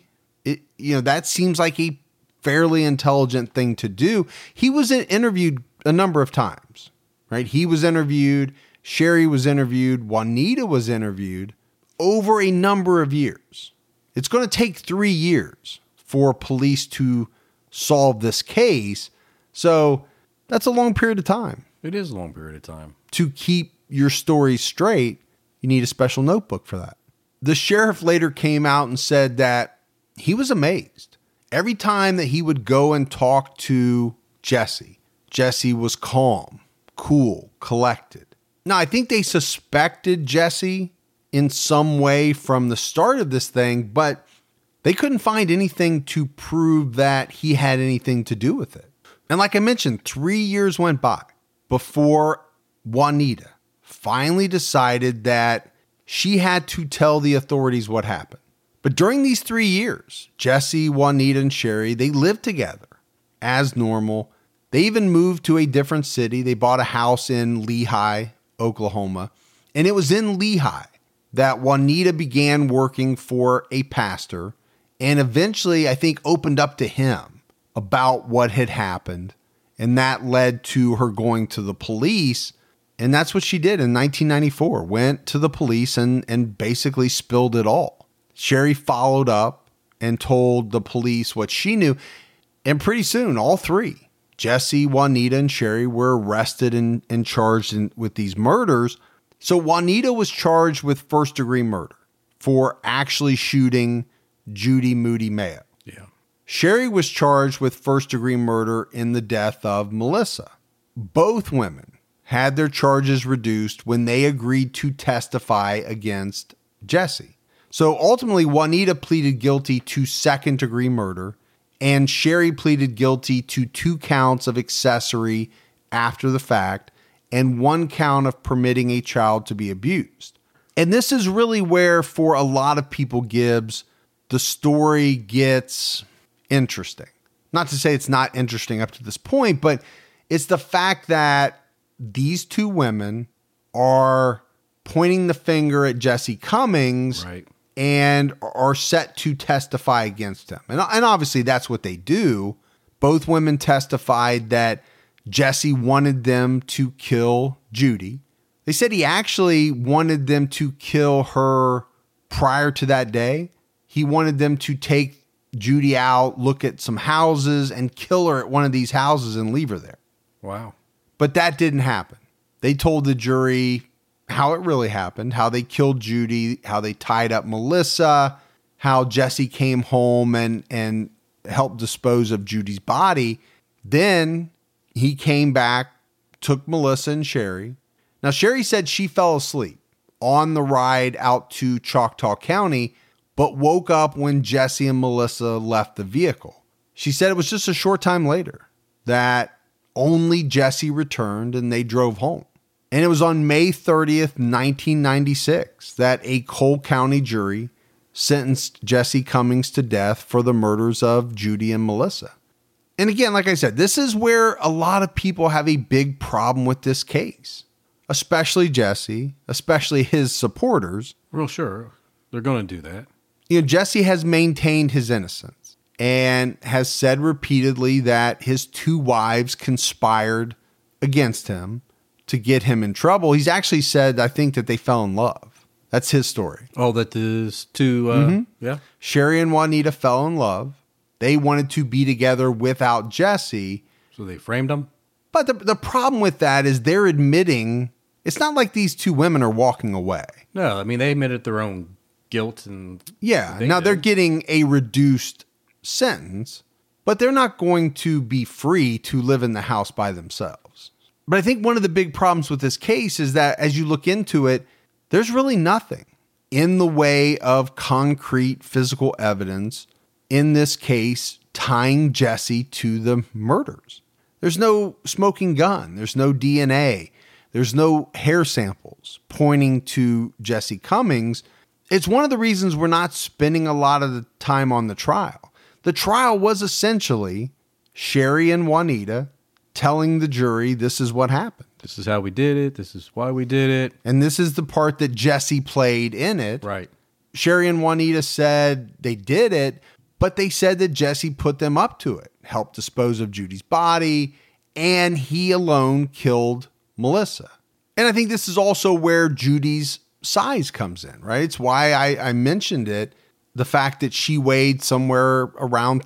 that seems like a fairly intelligent thing to do. He was interviewed a number of times, right? He was interviewed. Sherry was interviewed. Juanita was interviewed over a number of years. It's going to take 3 years for police to solve this case. So that's a long period of time. It is a long period of time. To keep your story straight, you need a special notebook for that. The sheriff later came out and said that he was amazed. Every time that he would go and talk to Jesse, Jesse was calm, cool, collected. Now, I think they suspected Jesse in some way from the start of this thing, but they couldn't find anything to prove that he had anything to do with it. And like I mentioned, 3 years went by before Juanita finally decided that she had to tell the authorities what happened. But during these 3 years, Jesse, Juanita, and Sherry, they lived together as normal. They even moved to a different city. They bought a house in Lehi, Oklahoma. And it was in Lehi that Juanita began working for a pastor and eventually, I think, opened up to him about what had happened. And that led to her going to the police. And that's what she did in 1994, went to the police and basically spilled it all. Sherry followed up and told the police what she knew. And pretty soon, all three, Jesse, Juanita, and Sherry, were arrested and charged with these murders. So Juanita was charged with first-degree murder for actually shooting Judy Moody Mayo. Yeah. Sherry was charged with first-degree murder in the death of Melissa. Both women had their charges reduced when they agreed to testify against Jesse. So ultimately, Juanita pleaded guilty to second-degree murder, and Sherry pleaded guilty to 2 counts of accessory after the fact and 1 count of permitting a child to be abused. And this is really where, for a lot of people, Gibbs, the story gets interesting. Not to say it's not interesting up to this point, but it's the fact that these two women are pointing the finger at Jesse Cummings, Right. and are set to testify against him. And obviously that's what they do. Both women testified that Jesse wanted them to kill Judy. They said he actually wanted them to kill her prior to that day. He wanted them to take Judy out, look at some houses, and kill her at one of these houses and leave her there. Wow. But that didn't happen. They told the jury how it really happened, how they killed Judy, how they tied up Melissa, how Jesse came home and helped dispose of Judy's body. Then he came back, took Melissa and Sherry. Now, Sherry said she fell asleep on the ride out to Choctaw County, but woke up when Jesse and Melissa left the vehicle. She said it was just a short time later that only Jesse returned and they drove home. And it was on May 30th, 1996, that a Cole County jury sentenced Jesse Cummings to death for the murders of Judy and Melissa. And again, like I said, this is where a lot of people have a big problem with this case, especially Jesse, especially his supporters. Real sure. They're going to do that. You know, Jesse has maintained his innocence and has said repeatedly that his two wives conspired against him to get him in trouble. He's actually said, I think, that they fell in love. That's his story. Oh, that is two, yeah. Sherry and Juanita fell in love. They wanted to be together without Jesse. So they framed him? But the problem with that is they're admitting, it's not like these two women are walking away. No, I mean, they admitted their own guilt. And yeah, now they're getting a reduced sentence, but they're not going to be free to live in the house by themselves. But I think one of the big problems with this case is that as you look into it, there's really nothing in the way of concrete physical evidence in this case tying Jesse to the murders. There's no smoking gun. There's no DNA. There's no hair samples pointing to Jesse Cummings. It's one of the reasons we're not spending a lot of the time on the trial. The trial was essentially Sherry and Juanita telling the jury this is what happened. This is how we did it. This is why we did it. And this is the part that Jesse played in it. Right. Sherry and Juanita said they did it, but they said that Jesse put them up to it, helped dispose of Judy's body, and he alone killed Melissa. And I think this is also where Judy's size comes in, right? It's why I mentioned it, the fact that she weighed somewhere around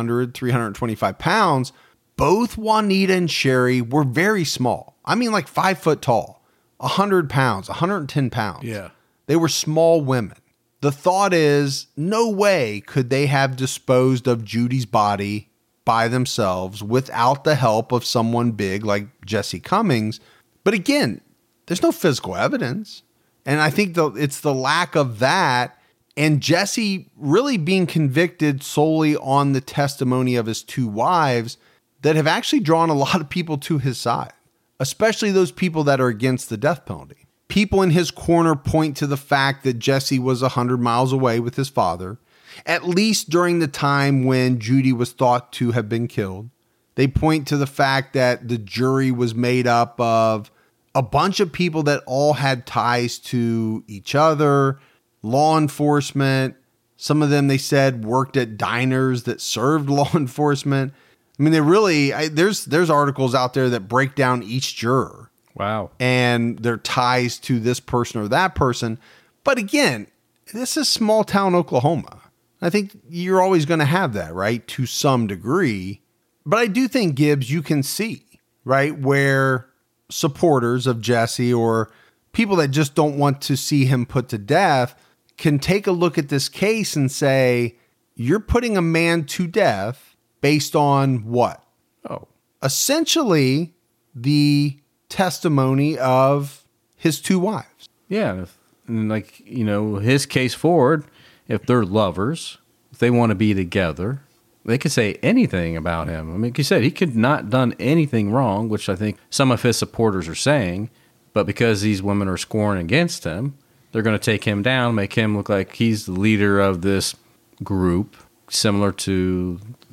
325 pounds. Both Juanita and Sherry were very small. I mean, like 5 foot tall, 100 pounds, 110 pounds. Yeah. They were small women. The thought is, no way could they have disposed of Judy's body by themselves without the help of someone big like Jesse Cummings. But again, there's no physical evidence. And I think it's the lack of that and Jesse really being convicted solely on the testimony of his two wives that have actually drawn a lot of people to his side, especially those people that are against the death penalty. People in his corner point to the fact that Jesse was 100 miles away with his father, at least during the time when Judy was thought to have been killed. They point to the fact that the jury was made up of a bunch of people that all had ties to each other, law enforcement. Some of them, they said, worked at diners that served law enforcement. I mean, they really, there's articles out there that break down each juror. Wow. And their ties to this person or that person. But again, this is small town Oklahoma. I think you're always going to have that, right? To some degree. But I do think, Gibbs, you can see, right, where supporters of Jesse or people that just don't want to see him put to death can take a look at this case and say, you're putting a man to death based on what? Oh. Essentially, the testimony of his two wives. Yeah. And like, you know, his case forward, if they're lovers, if they want to be together, they could say anything about him. I mean, like you said, he could not done anything wrong, which I think some of his supporters are saying. But because these women are scoring against him, they're going to take him down, make him look like he's the leader of this group, similar to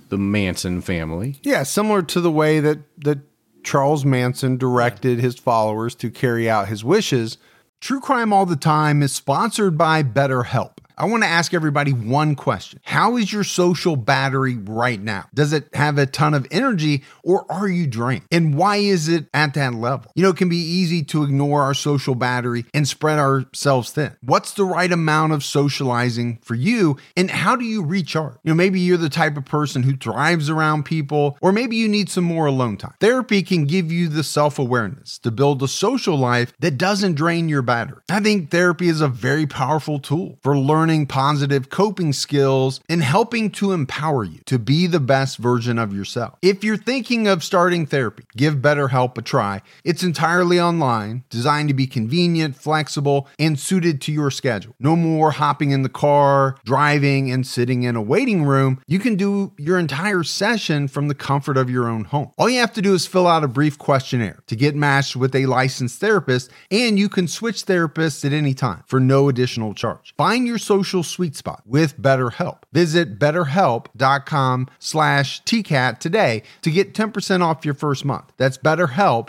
the Manson family. Yeah, similar to the way that Charles Manson directed his followers to carry out his wishes. True Crime All the Time is sponsored by BetterHelp. I want to ask everybody one question. How is your social battery right now? Does it have a ton of energy, or are you drained? And why is it at that level? You know, it can be easy to ignore our social battery and spread ourselves thin. What's the right amount of socializing for you, and how do you recharge? You know, maybe you're the type of person who thrives around people, or maybe you need some more alone time. Therapy can give you the self-awareness to build a social life that doesn't drain your battery. I think therapy is a very powerful tool for learning positive coping skills and helping to empower you to be the best version of yourself. If you're thinking of starting therapy, give BetterHelp a try. It's entirely online, designed to be convenient, flexible, and suited to your schedule. No more hopping in the car, driving, and sitting in a waiting room. You can do your entire session from the comfort of your own home. All you have to do is fill out a brief questionnaire to get matched with a licensed therapist, and you can switch therapists at any time for no additional charge. Find your social sweet spot with BetterHelp. Visit betterhelp.com/TCAT today to get 10% off your first month. That's BetterHelp,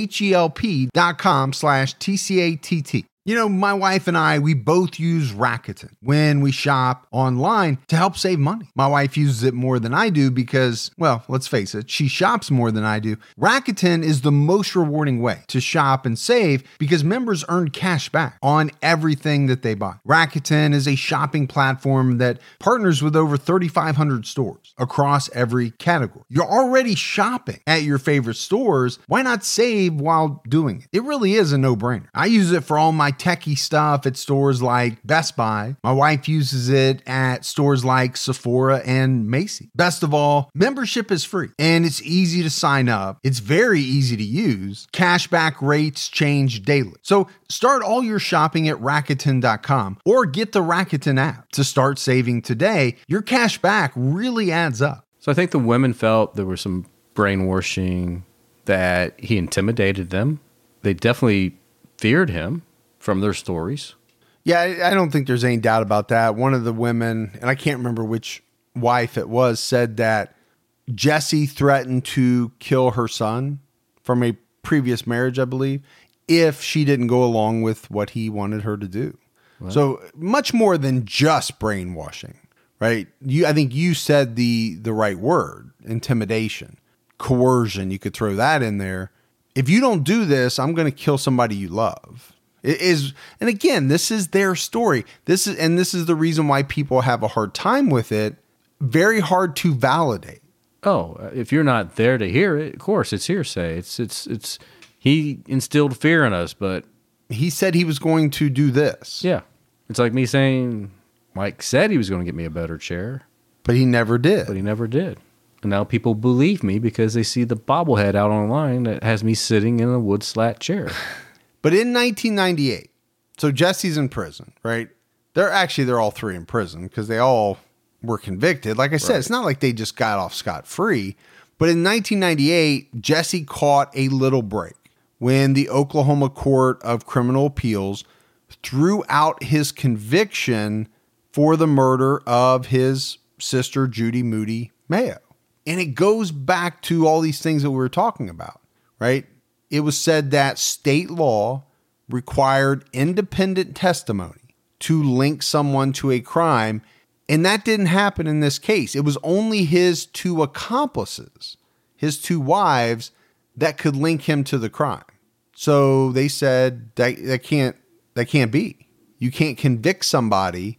HELP.com/TCATT. You know, my wife and I, we both use Rakuten when we shop online to help save money. My wife uses it more than I do because, well, let's face it, she shops more than I do. Rakuten is the most rewarding way to shop and save because members earn cash back on everything that they buy. Rakuten is a shopping platform that partners with over 3,500 stores across every category. You're already shopping at your favorite stores. Why not save while doing it? It really is a no-brainer. I use it for all my techie stuff at stores like Best Buy. My wife uses it at stores like Sephora and Macy's. Best of all, membership is free and it's easy to sign up. It's very easy to use. Cashback rates change daily. So start all your shopping at Rakuten.com or get the Rakuten app to start saving today. Your cash back really adds up. So I think the women felt there was some brainwashing, that he intimidated them. They definitely feared him from their stories. Yeah, I don't think there's any doubt about that. One of the women, and I can't remember which wife it was, said that Jesse threatened to kill her son from a previous marriage, I believe, if she didn't go along with what he wanted her to do. Wow. So much more than just brainwashing, right? I think you said the right word, intimidation, coercion. You could throw that in there. If you don't do this, I'm going to kill somebody you love. It is, and again, this is their story. This is the reason why people have a hard time with it. Very hard to validate. Oh, if you're not there to hear it, of course, it's hearsay. It's he instilled fear in us, but he said he was going to do this. Yeah. It's like me saying Mike said he was going to get me a better chair, but he never did. And now people believe me because they see the bobblehead out online that has me sitting in a wood slat chair. But in 1998, so Jesse's in prison, right? They're all three in prison because they all were convicted. Like I said, It's not like they just got off scot-free. But in 1998, Jesse caught a little break when the Oklahoma Court of Criminal Appeals threw out his conviction for the murder of his sister, Judy Moody Mayo. And it goes back to all these things that we were talking about, right? It was said that state law required independent testimony to link someone to a crime, and that didn't happen in this case. It was only his two accomplices, his two wives, that could link him to the crime. So they said that can't be. You can't convict somebody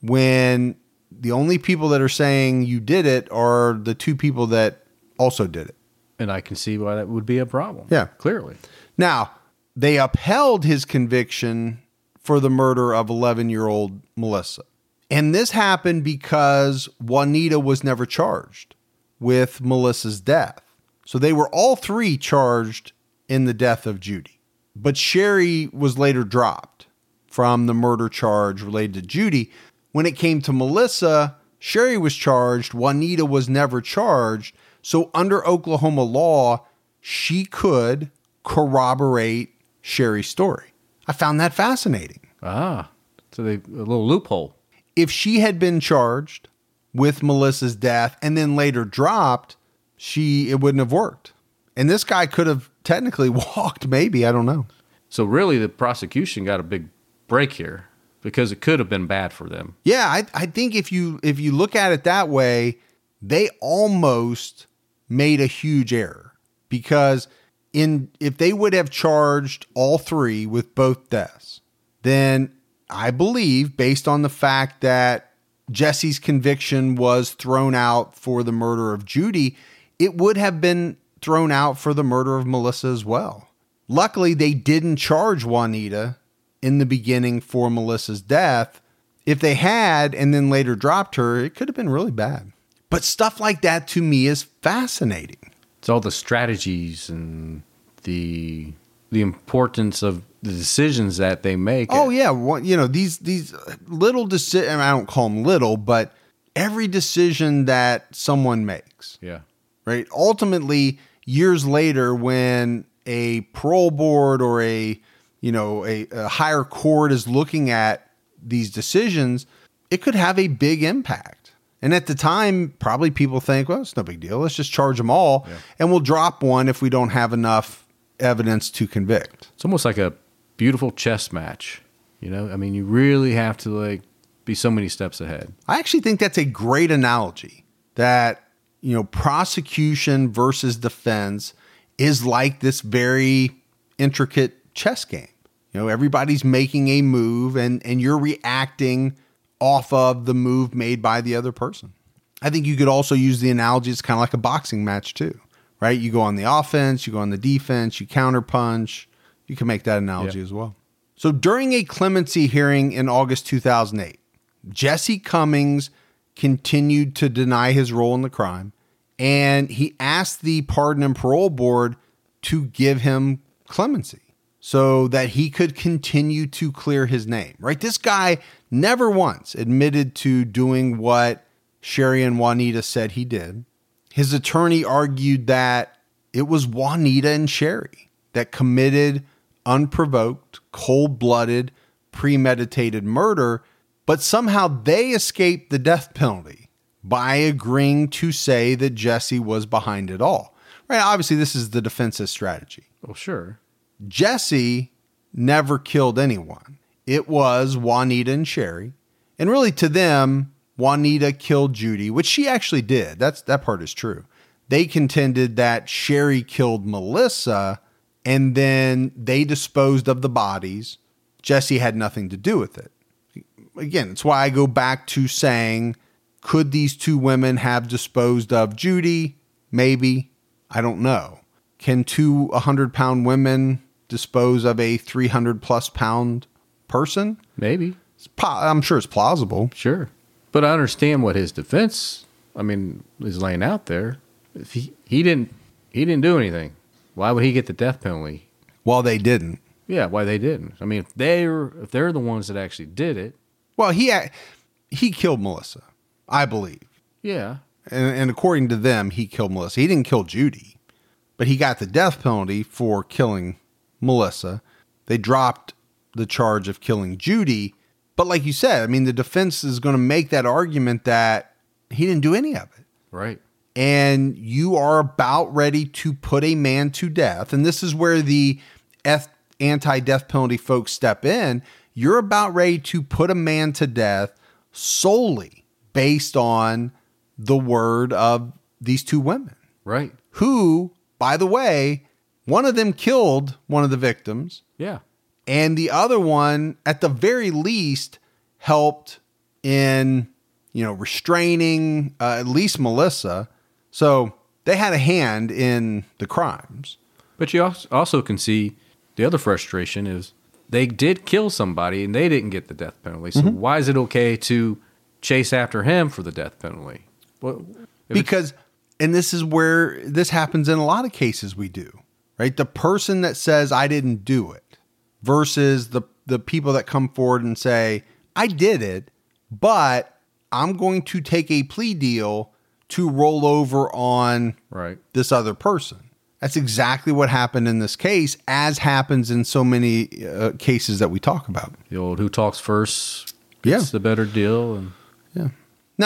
when the only people that are saying you did it are the two people that also did it. And I can see why that would be a problem. Yeah. Clearly. Now, they upheld his conviction for the murder of 11-year-old Melissa. And this happened because Juanita was never charged with Melissa's death. So they were all three charged in the death of Judy. But Sherry was later dropped from the murder charge related to Judy. When it came to Melissa, Sherry was charged. Juanita was never charged. So under Oklahoma law, she could corroborate Sherry's story. I found that fascinating. So a little loophole. If she had been charged with Melissa's death and then later dropped, it wouldn't have worked. And this guy could have technically walked, maybe, I don't know. So really the prosecution got a big break here because it could have been bad for them. Yeah, I think if you look at it that way, they almost made a huge error, because if they would have charged all three with both deaths, then I believe, based on the fact that Jesse's conviction was thrown out for the murder of Judy, it would have been thrown out for the murder of Melissa as well. Luckily, they didn't charge Juanita in the beginning for Melissa's death. If they had and then later dropped her, it could have been really bad. But stuff like that to me is fascinating. It's all the strategies and the importance of the decisions that they make. Oh yeah, well, these little decisions. I don't call them little, but every decision that someone makes. Yeah. Right. Ultimately, years later, when a parole board or a higher court is looking at these decisions, it could have a big impact. And at the time, probably people think, well, it's no big deal. Let's just charge them all, and we'll drop one if we don't have enough evidence to convict. It's almost like a beautiful chess match. I mean, you really have to be so many steps ahead. I actually think that's a great analogy, that, prosecution versus defense is like this very intricate chess game. Everybody's making a move and you're reacting off of the move made by the other person. I think you could also use the analogy, it's kind of like a boxing match too, right? You go on the offense, you go on the defense, you counterpunch. You can make that analogy as well. So during a clemency hearing in August 2008, Jesse Cummings continued to deny his role in the crime, and he asked the Pardon and Parole Board to give him clemency so that he could continue to clear his name, right? This guy never once admitted to doing what Sherry and Juanita said he did. His attorney argued that it was Juanita and Sherry that committed unprovoked, cold-blooded, premeditated murder, but somehow they escaped the death penalty by agreeing to say that Jesse was behind it all. Right? Obviously, this is the defense's strategy. Oh, sure. Jesse never killed anyone. It was Juanita and Sherry. And really, to them, Juanita killed Judy, which she actually did. That part is true. They contended that Sherry killed Melissa, and then they disposed of the bodies. Jesse had nothing to do with it. Again, it's why I go back to saying, could these two women have disposed of Judy? Maybe. I don't know. Can two 100-pound women dispose of a 300-plus pound person? Maybe. I'm sure it's plausible. Sure. But I understand what his defense, is laying out there. If he didn't do anything, why would he get the death penalty? Well, they didn't. Yeah, why they didn't. I mean, if they're the ones that actually did it. Well, he killed Melissa, I believe. Yeah. And according to them, he killed Melissa. He didn't kill Judy, but he got the death penalty for killing Melissa. They dropped the charge of killing Judy. But like you said, the defense is going to make that argument that he didn't do any of it. Right. And you are about ready to put a man to death. And this is where the anti-death penalty folks step in. You're about ready to put a man to death solely based on the word of these two women. Right. Who, by the way, one of them killed one of the victims. Yeah. And the other one, at the very least, helped in, restraining at least Melissa. So they had a hand in the crimes. But you also can see the other frustration is they did kill somebody and they didn't get the death penalty. So why is it okay to chase after him for the death penalty? Because, and this is where this happens in a lot of cases we do, right? The person that says, I didn't do it, versus the people that come forward and say, I did it, but I'm going to take a plea deal to roll over on this other person. That's exactly what happened in this case, as happens in so many cases that we talk about. The old who talks first gets the better deal. Yeah. Now,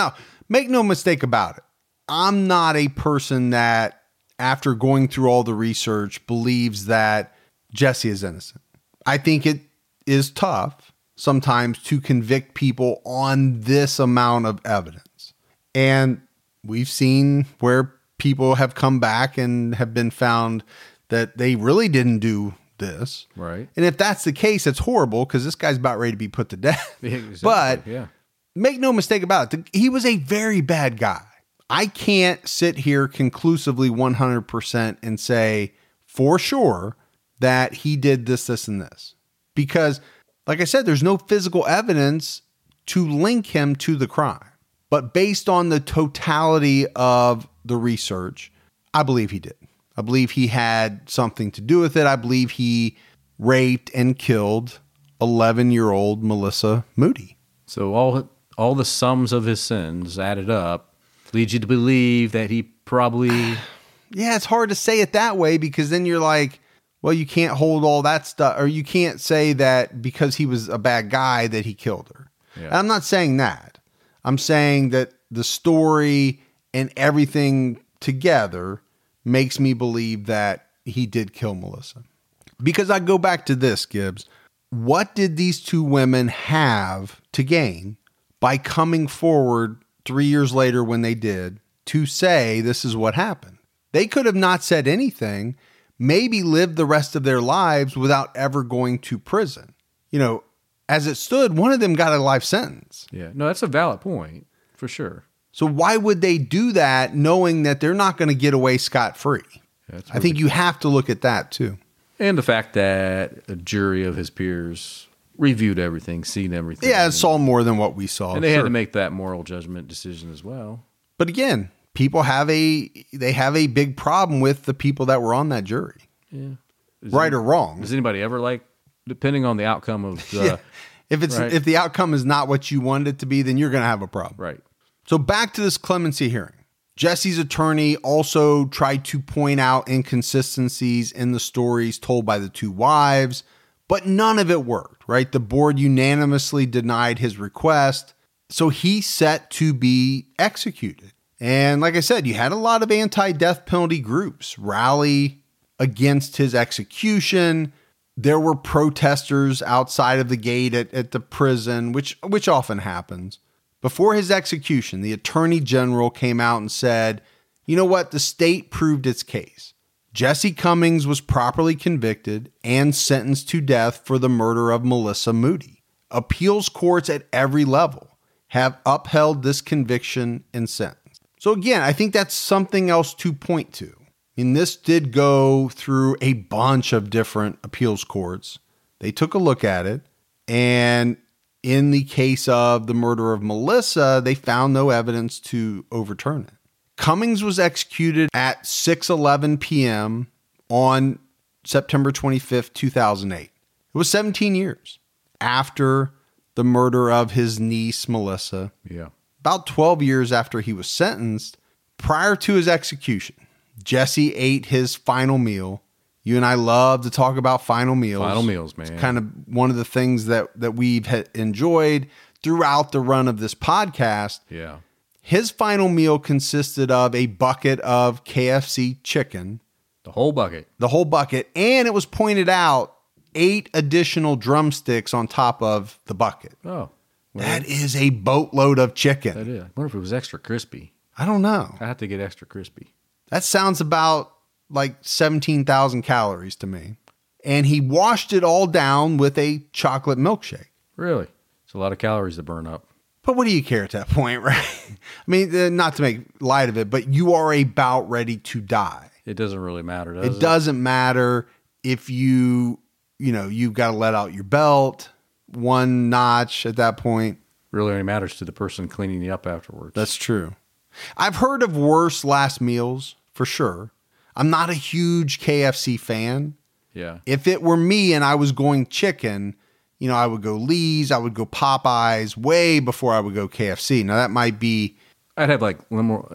Make no mistake about it. I'm not a person that, after going through all the research, believes that Jesse is innocent. I think it is tough sometimes to convict people on this amount of evidence. And we've seen where people have come back and have been found that they really didn't do this. Right. And if that's the case, it's horrible because this guy's about ready to be put to death. Yeah, exactly. But yeah. Make no mistake about it. He was a very bad guy. I can't sit here conclusively 100% and say for sure that he did this, and this. Because, like I said, there's no physical evidence to link him to the crime. But based on the totality of the research, I believe he did. I believe he had something to do with it. I believe he raped and killed 11-year-old Melissa Moody. So all the sums of his sins added up lead you to believe that he probably... Yeah, it's hard to say it that way because then you're like, well, you can't hold all that stuff, or you can't say that because he was a bad guy that he killed her. Yeah. And I'm not saying that. I'm saying that the story and everything together makes me believe that he did kill Melissa. Because I go back to this, Gibbs. What did these two women have to gain by coming forward 3 years later when they did to say this is what happened? They could have not said anything, maybe lived the rest of their lives without ever going to prison. You know, as it stood, one of them got a life sentence. Yeah, no, that's a valid point, for sure. So why would they do that knowing that they're not going to get away scot-free? Yeah, I think you have to look at that too. And the fact that a jury of his peers reviewed everything, seen everything. Yeah, it saw more than what we saw. And they had to make that moral judgment decision as well. But again, people have a big problem with the people that were on that jury. Yeah. Right or wrong. Does anybody ever, like, depending on the outcome of the... Yeah. If right. If the outcome is not what you wanted it to be, then you're going to have a problem. Right. So back to this clemency hearing. Jesse's attorney also tried to point out inconsistencies in the stories told by the two wives, but none of it worked, right? The board unanimously denied his request, so he's set to be executed. And like I said, you had a lot of anti-death penalty groups rally against his execution. There were protesters outside of the gate at the prison, which often happens. Before his execution, the attorney general came out and said, you know what? The state proved its case. Jesse Cummings was properly convicted and sentenced to death for the murder of Melissa Moody. Appeals courts at every level have upheld this conviction and sentence. So again, I think that's something else to point to. I mean, this did go through a bunch of different appeals courts. They took a look at it, and in the case of the murder of Melissa, they found no evidence to overturn it. Cummings was executed at 6:11 p.m. on September 25th, 2008. It was 17 years after the murder of his niece, Melissa. Yeah. About 12 years after he was sentenced. Prior to his execution, Jesse ate his final meal. You and I love to talk about final meals. Final meals, man. It's kind of one of the things that we've enjoyed throughout the run of this podcast. Yeah. His final meal consisted of a bucket of KFC chicken. The whole bucket. The whole bucket. And it was pointed out 8 additional drumsticks on top of the bucket. Oh. Well, that is a boatload of chicken. That is. I wonder if it was extra crispy. I don't know. I have to get extra crispy. That sounds about like 17,000 calories to me. And he washed it all down with a chocolate milkshake. Really? It's a lot of calories to burn up. But what do you care at that point, right? I mean, not to make light of it, but you are about ready to die. It doesn't really matter, does it? It doesn't matter if you've got to let out your belt, one notch at that point. Really only matters to the person cleaning you up afterwards. That's true. I've heard of worse last meals, for sure. I'm not a huge KFC fan. Yeah. If If it were me and I was going chicken, I would go Lee's, I would go Popeyes way before I would go KFC. Now that might be... I'd have like Emerald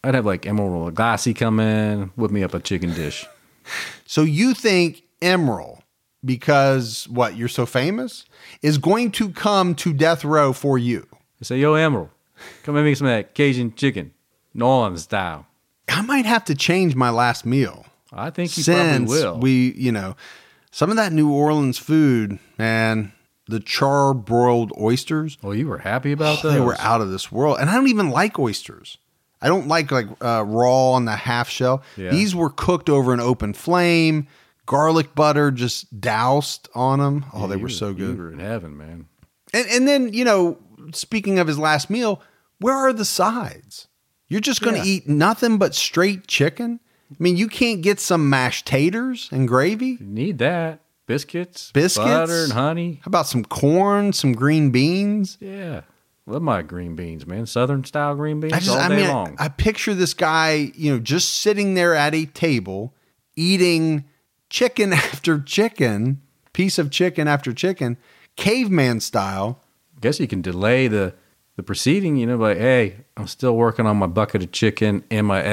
Lagasse come in, whip me up a chicken dish. So you think Emerald, because what, you're so famous, is going to come to death row for you? I say, yo, Emerald, Come and make some of that Cajun chicken, New Orleans style. I might have to change my last meal. I think you probably will. Some of that New Orleans food, man, the char-broiled oysters. Oh, you were happy about those? They were out of this world. And I don't even like oysters. I don't like raw on the half shell. Yeah. These were cooked over an open flame, garlic butter just doused on them. Oh, they were so good. You were in heaven, man. And then, speaking of his last meal, where are the sides? You're just going to eat nothing but straight chicken? I mean, you can't get some mashed taters and gravy? You need that. Biscuits, butter and honey. How about some corn, some green beans? Yeah. Love my green beans, man. Southern style green beans all day long. I picture this guy, just sitting there at a table eating chicken after chicken, piece of chicken after chicken, caveman style. Guess you can delay the proceeding, like, hey, I'm still working on my bucket of chicken and my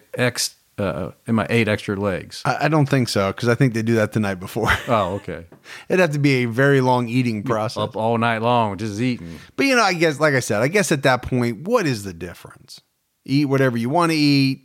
and my 8 extra legs. I don't think so, because I think they do that the night before. Oh, okay. It'd have to be a very long eating process. Up all night long, just eating. But, I guess, like I said, at that point, what is the difference? Eat whatever you want to eat.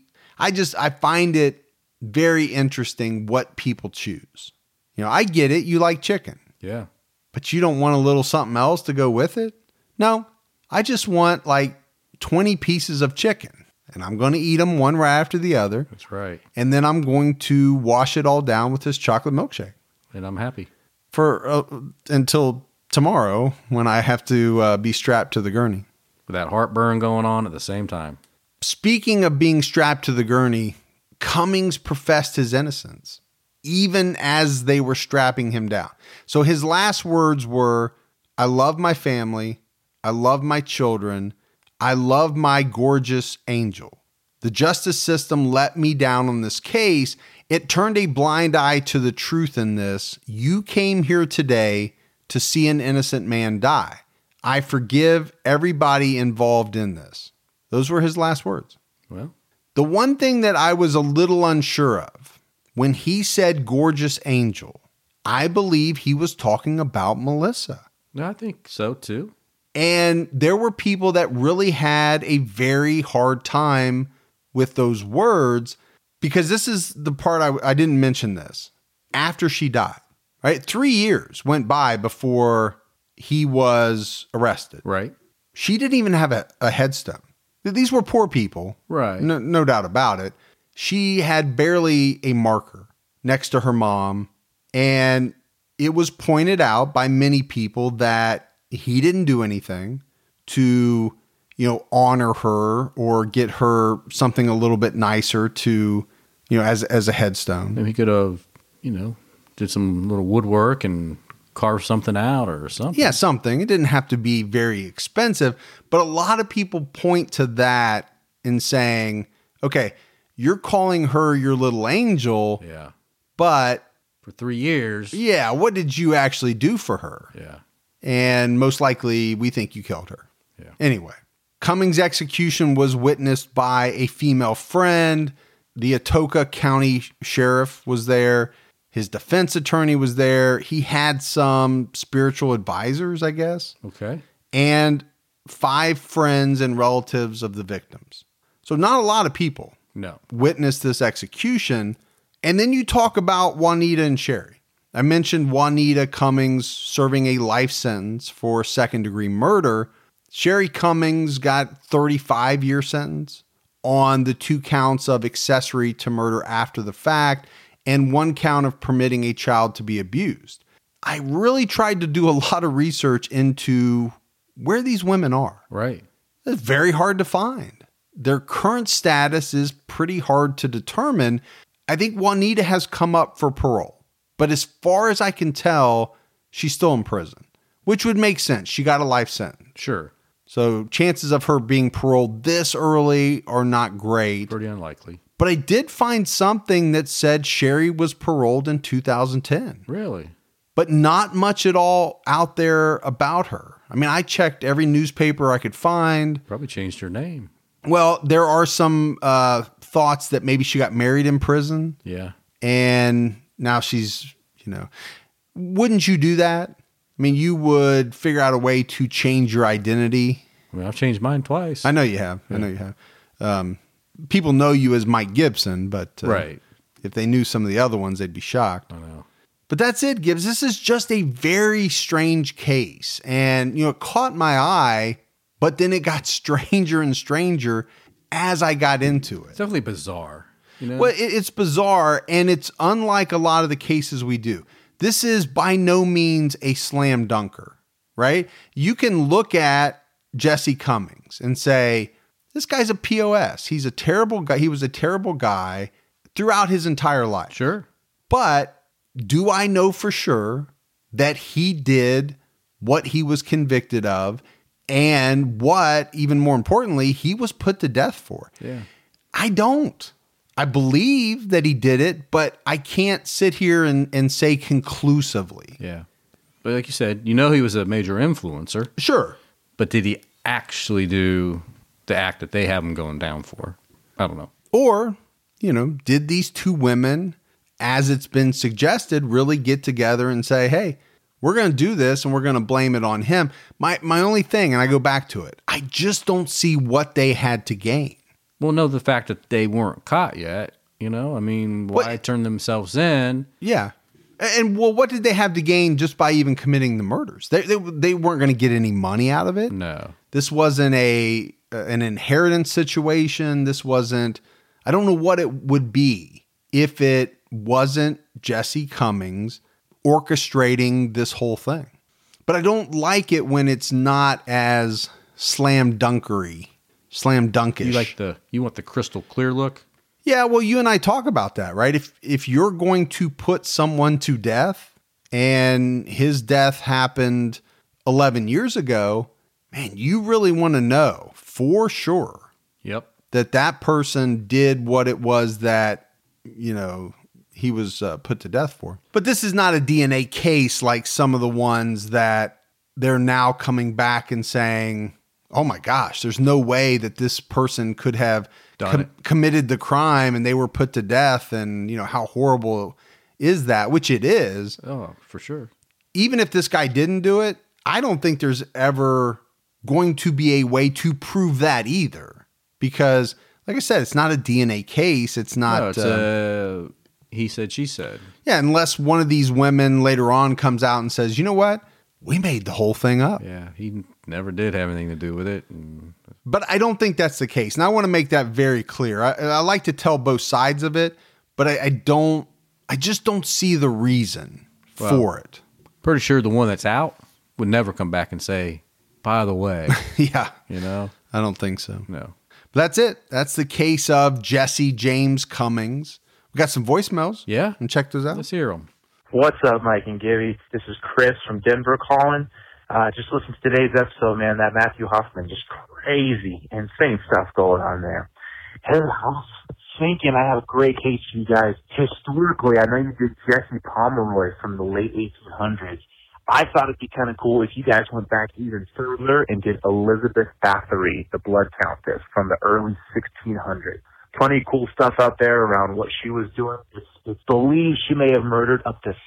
I find it very interesting what people choose. I get it. You like chicken. Yeah. But you don't want a little something else to go with it? No, I just want like 20 pieces of chicken. And I'm going to eat them one right after the other. That's right. And then I'm going to wash it all down with this chocolate milkshake. And I'm happy. For until tomorrow when I have to be strapped to the gurney. With that heartburn going on at the same time. Speaking of being strapped to the gurney, Cummings professed his innocence, even as they were strapping him down. So his last words were, I love my family. I love my children. I love my gorgeous angel. The justice system let me down on this case. It turned a blind eye to the truth in this. You came here today to see an innocent man die. I forgive everybody involved in this. Those were his last words. Well, the one thing that I was a little unsure of, when he said gorgeous angel, I believe he was talking about Melissa. I think so too. And there were people that really had a very hard time with those words, because this is the part I didn't mention this. After she died, right? 3 years went by before he was arrested. Right. She didn't even have a headstone. These were poor people. Right. No doubt about it. She had barely a marker next to her mom. And it was pointed out by many people that he didn't do anything to, honor her or get her something a little bit nicer to, as a headstone. Maybe he could have, did some little woodwork and carve something out or something. Yeah, something. It didn't have to be very expensive, but a lot of people point to that in saying, okay, you're calling her your little angel. Yeah. But for 3 years. Yeah. What did you actually do for her? Yeah. And most likely we think you killed her. Yeah. Anyway, Cummings' execution was witnessed by a female friend. The Atoka County Sheriff was there. His defense attorney was there. He had some spiritual advisors, I guess. Okay. And 5 friends and relatives of the victims. So not a lot of people witnessed this execution. And then you talk about Juanita and Sherry. I mentioned Juanita Cummings serving a life sentence for second-degree murder. Sherry Cummings got 35-year sentence on the 2 counts of accessory to murder after the fact and 1 count of permitting a child to be abused. I really tried to do a lot of research into where these women are. Right. It's very hard to find. Their current status is pretty hard to determine. I think Juanita has come up for parole. But as far as I can tell, she's still in prison, which would make sense. She got a life sentence. Sure. So chances of her being paroled this early are not great. Pretty unlikely. But I did find something that said Sherry was paroled in 2010. Really? But not much at all out there about her. I mean, I checked every newspaper I could find. Probably changed her name. Well, there are some thoughts that maybe she got married in prison. Yeah. And now she's, wouldn't you do that? I mean, you would figure out a way to change your identity I mean, I've changed mine twice. I know you have. I know you have. People know you as Mike Gibson, but Right. if they knew some of the other ones, they'd be shocked. I know. But that's it, Gibbs. This is just a very strange case. And, it caught my eye, but then it got stranger and stranger as I got into it. It's definitely bizarre. Well, it's bizarre, and it's unlike a lot of the cases we do. This is by no means a slam dunker, right? You can look at Jesse Cummings and say, this guy's a POS. He's a terrible guy. He was a terrible guy throughout his entire life. Sure. But do I know for sure that he did what he was convicted of and what, even more importantly, he was put to death for? Yeah. I don't. I believe that he did it, but I can't sit here and say conclusively. Yeah. But like you said, he was a major influencer. Sure. But did he actually do the act that they have him going down for? I don't know. Or, did these two women, as it's been suggested, really get together and say, hey, we're going to do this and we're going to blame it on him? My only thing, and I go back to it, I just don't see what they had to gain. Well, no, the fact that they weren't caught yet, why turn themselves in? Yeah. And what did they have to gain just by even committing the murders? They weren't going to get any money out of it. No. This wasn't an inheritance situation. This wasn't, I don't know what it would be if it wasn't Jesse Cummings orchestrating this whole thing. But I don't like it when it's not as slam dunkish. You want the crystal clear look? Yeah, well, you and I talk about that, right? If you're going to put someone to death and his death happened 11 years ago, man, you really want to know for sure Yep. that person did what it was that, he was put to death for. But this is not a DNA case like some of the ones that they're now coming back and saying, oh my gosh, there's no way that this person could have committed the crime and they were put to death. And, how horrible is that? Which it is. Oh, for sure. Even if this guy didn't do it, I don't think there's ever going to be a way to prove that either. Because, like I said, it's not a DNA case. It's not. No, it's he said, she said. Yeah, unless one of these women later on comes out and says, you know what? We made the whole thing up. Yeah, he never did have anything to do with it. But I don't think that's the case. And I want to make that very clear. I like to tell both sides of it, but I just don't see the reason for it. Pretty sure the one that's out would never come back and say, by the way. Yeah. I don't think so. No. But that's it. That's the case of Jesse James Cummings. We got some voicemails. Yeah. And check those out. Let's hear them. What's up, Mike and Gibby? This is Chris from Denver calling. Just listen to today's episode, man. That Matthew Hoffman, just crazy, insane stuff going on there. Hey, I was thinking I have a great case for you guys. Historically, I know you did Jesse Pomeroy from the late 1800s. I thought it'd be kind of cool if you guys went back even further and did Elizabeth Bathory, the blood countess, from the early 1600s. Plenty of cool stuff out there around what she was doing. It's believed she may have murdered up to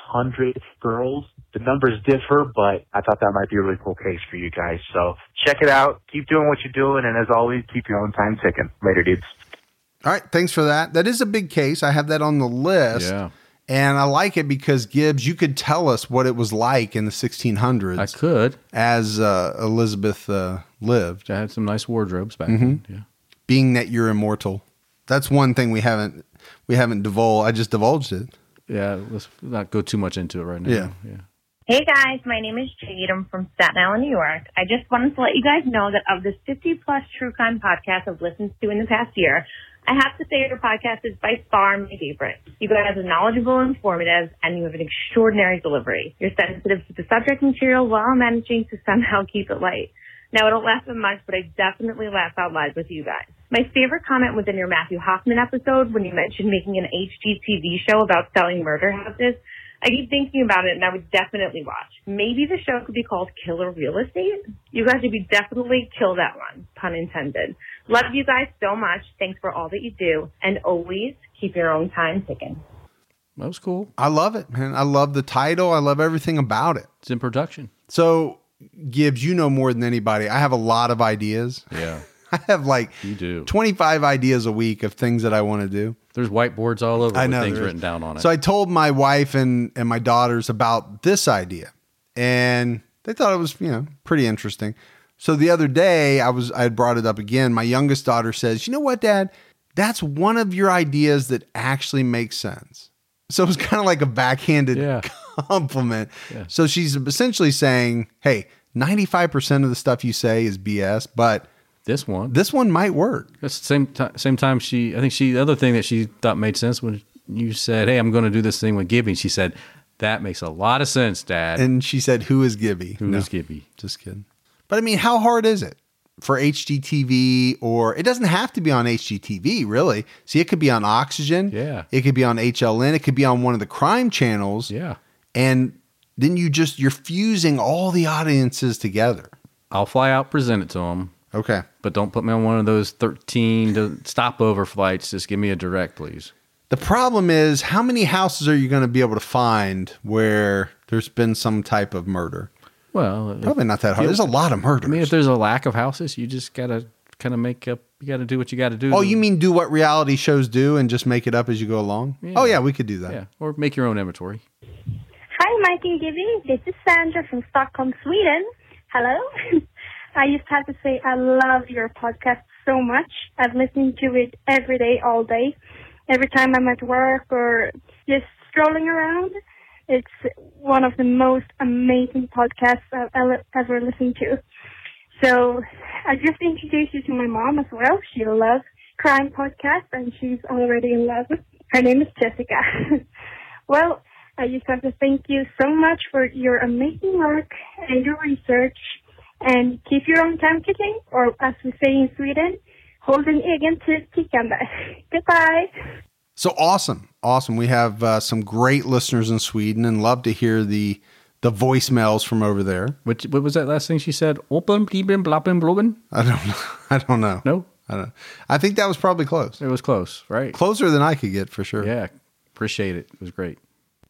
600 girls. The numbers differ, but I thought that might be a really cool case for you guys. So check it out. Keep doing what you're doing. And as always, keep your own time ticking. Later, dudes. All right. Thanks for that. That is a big case. I have that on the list. Yeah. And I like it because, Gibbs, you could tell us what it was like in the 1600s. I could. As Elizabeth lived. I had some nice wardrobes back then. Yeah. Being that you're immortal. That's one thing we haven't divulged. I just divulged it. Yeah, let's not go too much into it right now. Yeah. Hey guys, my name is Jade. I'm from Staten Island, New York. I just wanted to let you guys know that of the 50 plus true crime podcasts I've listened to in the past year, I have to say your podcast is by far my favorite. You guys are knowledgeable and informative, and you have an extraordinary delivery. You're sensitive to the subject material while managing to somehow keep it light. Now, I don't laugh that much, but I definitely laugh out loud with you guys. My favorite comment was in your Matthew Hoffman episode when you mentioned making an HGTV show about selling murder houses. I keep thinking about it, and I would definitely watch. Maybe the show could be called Killer Real Estate. You guys would be definitely kill that one, pun intended. Love you guys so much. Thanks for all that you do, and always keep your own time ticking. That was cool. I love it, man. I love the title. I love everything about it. It's in production. So Gibbs, you know more than anybody. I have a lot of ideas. Yeah. I have like You do. 25 ideas a week of things that I want to do. There's whiteboards all over with things there is. written down on it. So I told my wife and my daughters about this idea, and they thought it was, pretty interesting. So the other day I had brought it up again. My youngest daughter says, "You know what, Dad? That's one of your ideas that actually makes sense." So it was kind of like a backhanded compliment. Yeah. So she's essentially saying, "Hey, 95% of the stuff you say is BS, but this one might work." That's the same time the other thing that she thought made sense when you said, "Hey, I'm going to do this thing with Gibby." She said, "That makes a lot of sense, Dad." And she said, "Who is Gibby?" Who is Gibby? Just kidding. But I mean, how hard is it for HGTV? Or it doesn't have to be on HGTV, really. See, it could be on Oxygen. Yeah. It could be on HLN. It could be on one of the crime channels. Yeah. And then you're fusing all the audiences together. I'll fly out, present it to them. Okay. But don't put me on one of those 13 stopover flights. Just give me a direct, please. The problem is, how many houses are you going to be able to find where there's been some type of murder? Well, Probably not that hard. There's a lot of murders. I mean, if there's a lack of houses, you just got to kind of you got to do what you got to do. Oh, you mean do what reality shows do and just make it up as you go along? Yeah. Oh, yeah, we could do that. Yeah, or make your own inventory. Hi, Mike and Gibby. This is Sandra from Stockholm, Sweden. Hello. I just have to say I love your podcast so much. I've listened to it every day, all day. Every time I'm at work or just strolling around, it's one of the most amazing podcasts I've ever listened to. So I just introduced you to my mom as well. She loves crime podcasts, and she's already in love. Her name is Jessica. Well, I just have to thank you so much for your amazing work and your research. And keep your own time ticking, or as we say in Sweden, hold en egen tid tickande. Goodbye. So awesome. We have some great listeners in Sweden and love to hear the voicemails from over there. What was that last thing she said? Open, blieben, blappen, bloben? I don't know. No? I don't know. I think that was probably close. It was close, right? Closer than I could get, for sure. Yeah. Appreciate it. It was great.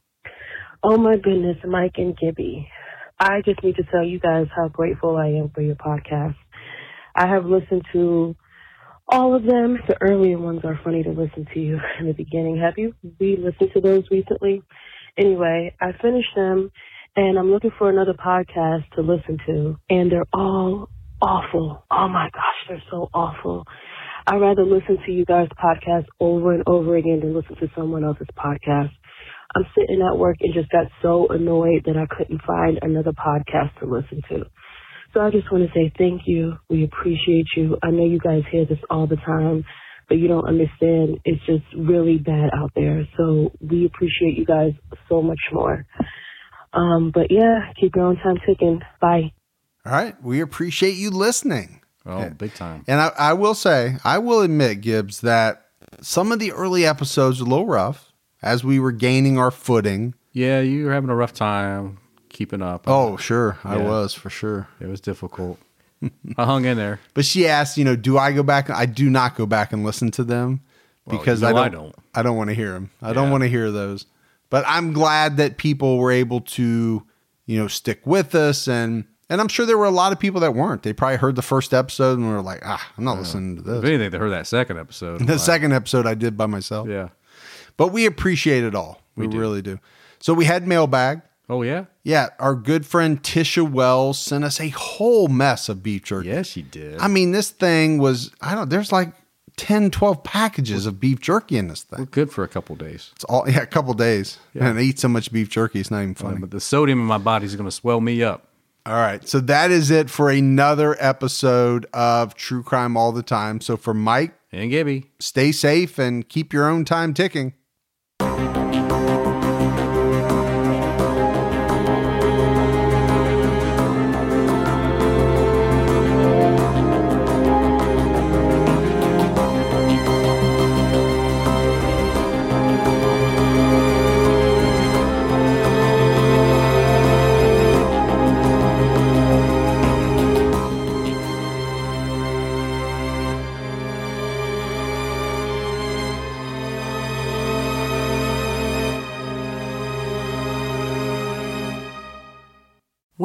Oh my goodness, Mike and Gibby. I just need to tell you guys how grateful I am for your podcast. I have listened to all of them. The earlier ones are funny to listen to in the beginning. Have you re-listened to those recently? Anyway, I finished them, and I'm looking for another podcast to listen to, and they're all awful. Oh my gosh, they're so awful. I'd rather listen to you guys' podcast over and over again than listen to someone else's podcast. I'm sitting at work and just got so annoyed that I couldn't find another podcast to listen to. So I just want to say thank you. We appreciate you. I know you guys hear this all the time, but you don't understand. It's just really bad out there. So we appreciate you guys so much more. But yeah, keep your own time ticking. Bye. All right. We appreciate you listening. Oh, big time. And I will admit, Gibbs, that some of the early episodes were a little rough as we were gaining our footing. Yeah, you were having a rough time keeping up. Oh, sure. I Yeah. was, for sure. It was difficult. I hung in there. But she asked, do I go back? I do not go back and listen to them because I don't want to hear them. I don't want to hear those. But I'm glad that people were able to, stick with us. And I'm sure there were a lot of people that weren't. They probably heard the first episode and were like, I'm not listening to this. If anything, they heard that second episode. The second episode I did by myself. Yeah. But we appreciate it all. We really do. So we had mailbag. Oh, yeah? Yeah. Our good friend Tisha Wells sent us a whole mess of beef jerky. Yes, she did. I mean, this thing was, there's like 10, 12 packages of beef jerky in this thing. We're good for a couple days. It's all, a couple days. Yeah. And I eat so much beef jerky, it's not even funny. But the sodium in my body is going to swell me up. All right. So that is it for another episode of True Crime All the Time. So for Mike and Gibby, stay safe and keep your own time ticking.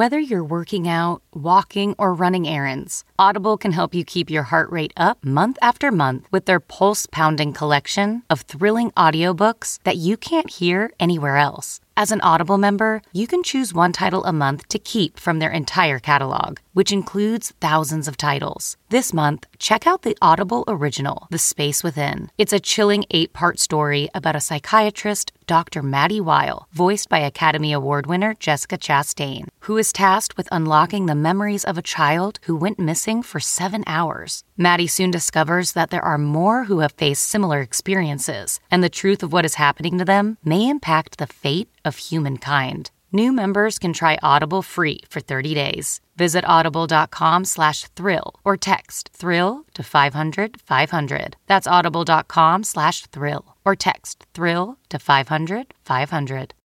Whether you're working out, walking, or running errands, Audible can help you keep your heart rate up month after month with their pulse-pounding collection of thrilling audiobooks that you can't hear anywhere else. As an Audible member, you can choose one title a month to keep from their entire catalog, which includes thousands of titles. This month, check out the Audible original, The Space Within. It's a chilling 8-part story about a psychiatrist, Dr. Maddie Weil, voiced by Academy Award winner Jessica Chastain, who is tasked with unlocking the memories of a child who went missing for 7 hours. Maddie soon discovers that there are more who have faced similar experiences, and the truth of what is happening to them may impact the fate of humankind. New members can try Audible free for 30 days. Visit audible.com/thrill or text thrill to 500-500. That's audible.com/thrill or text thrill to 500-500.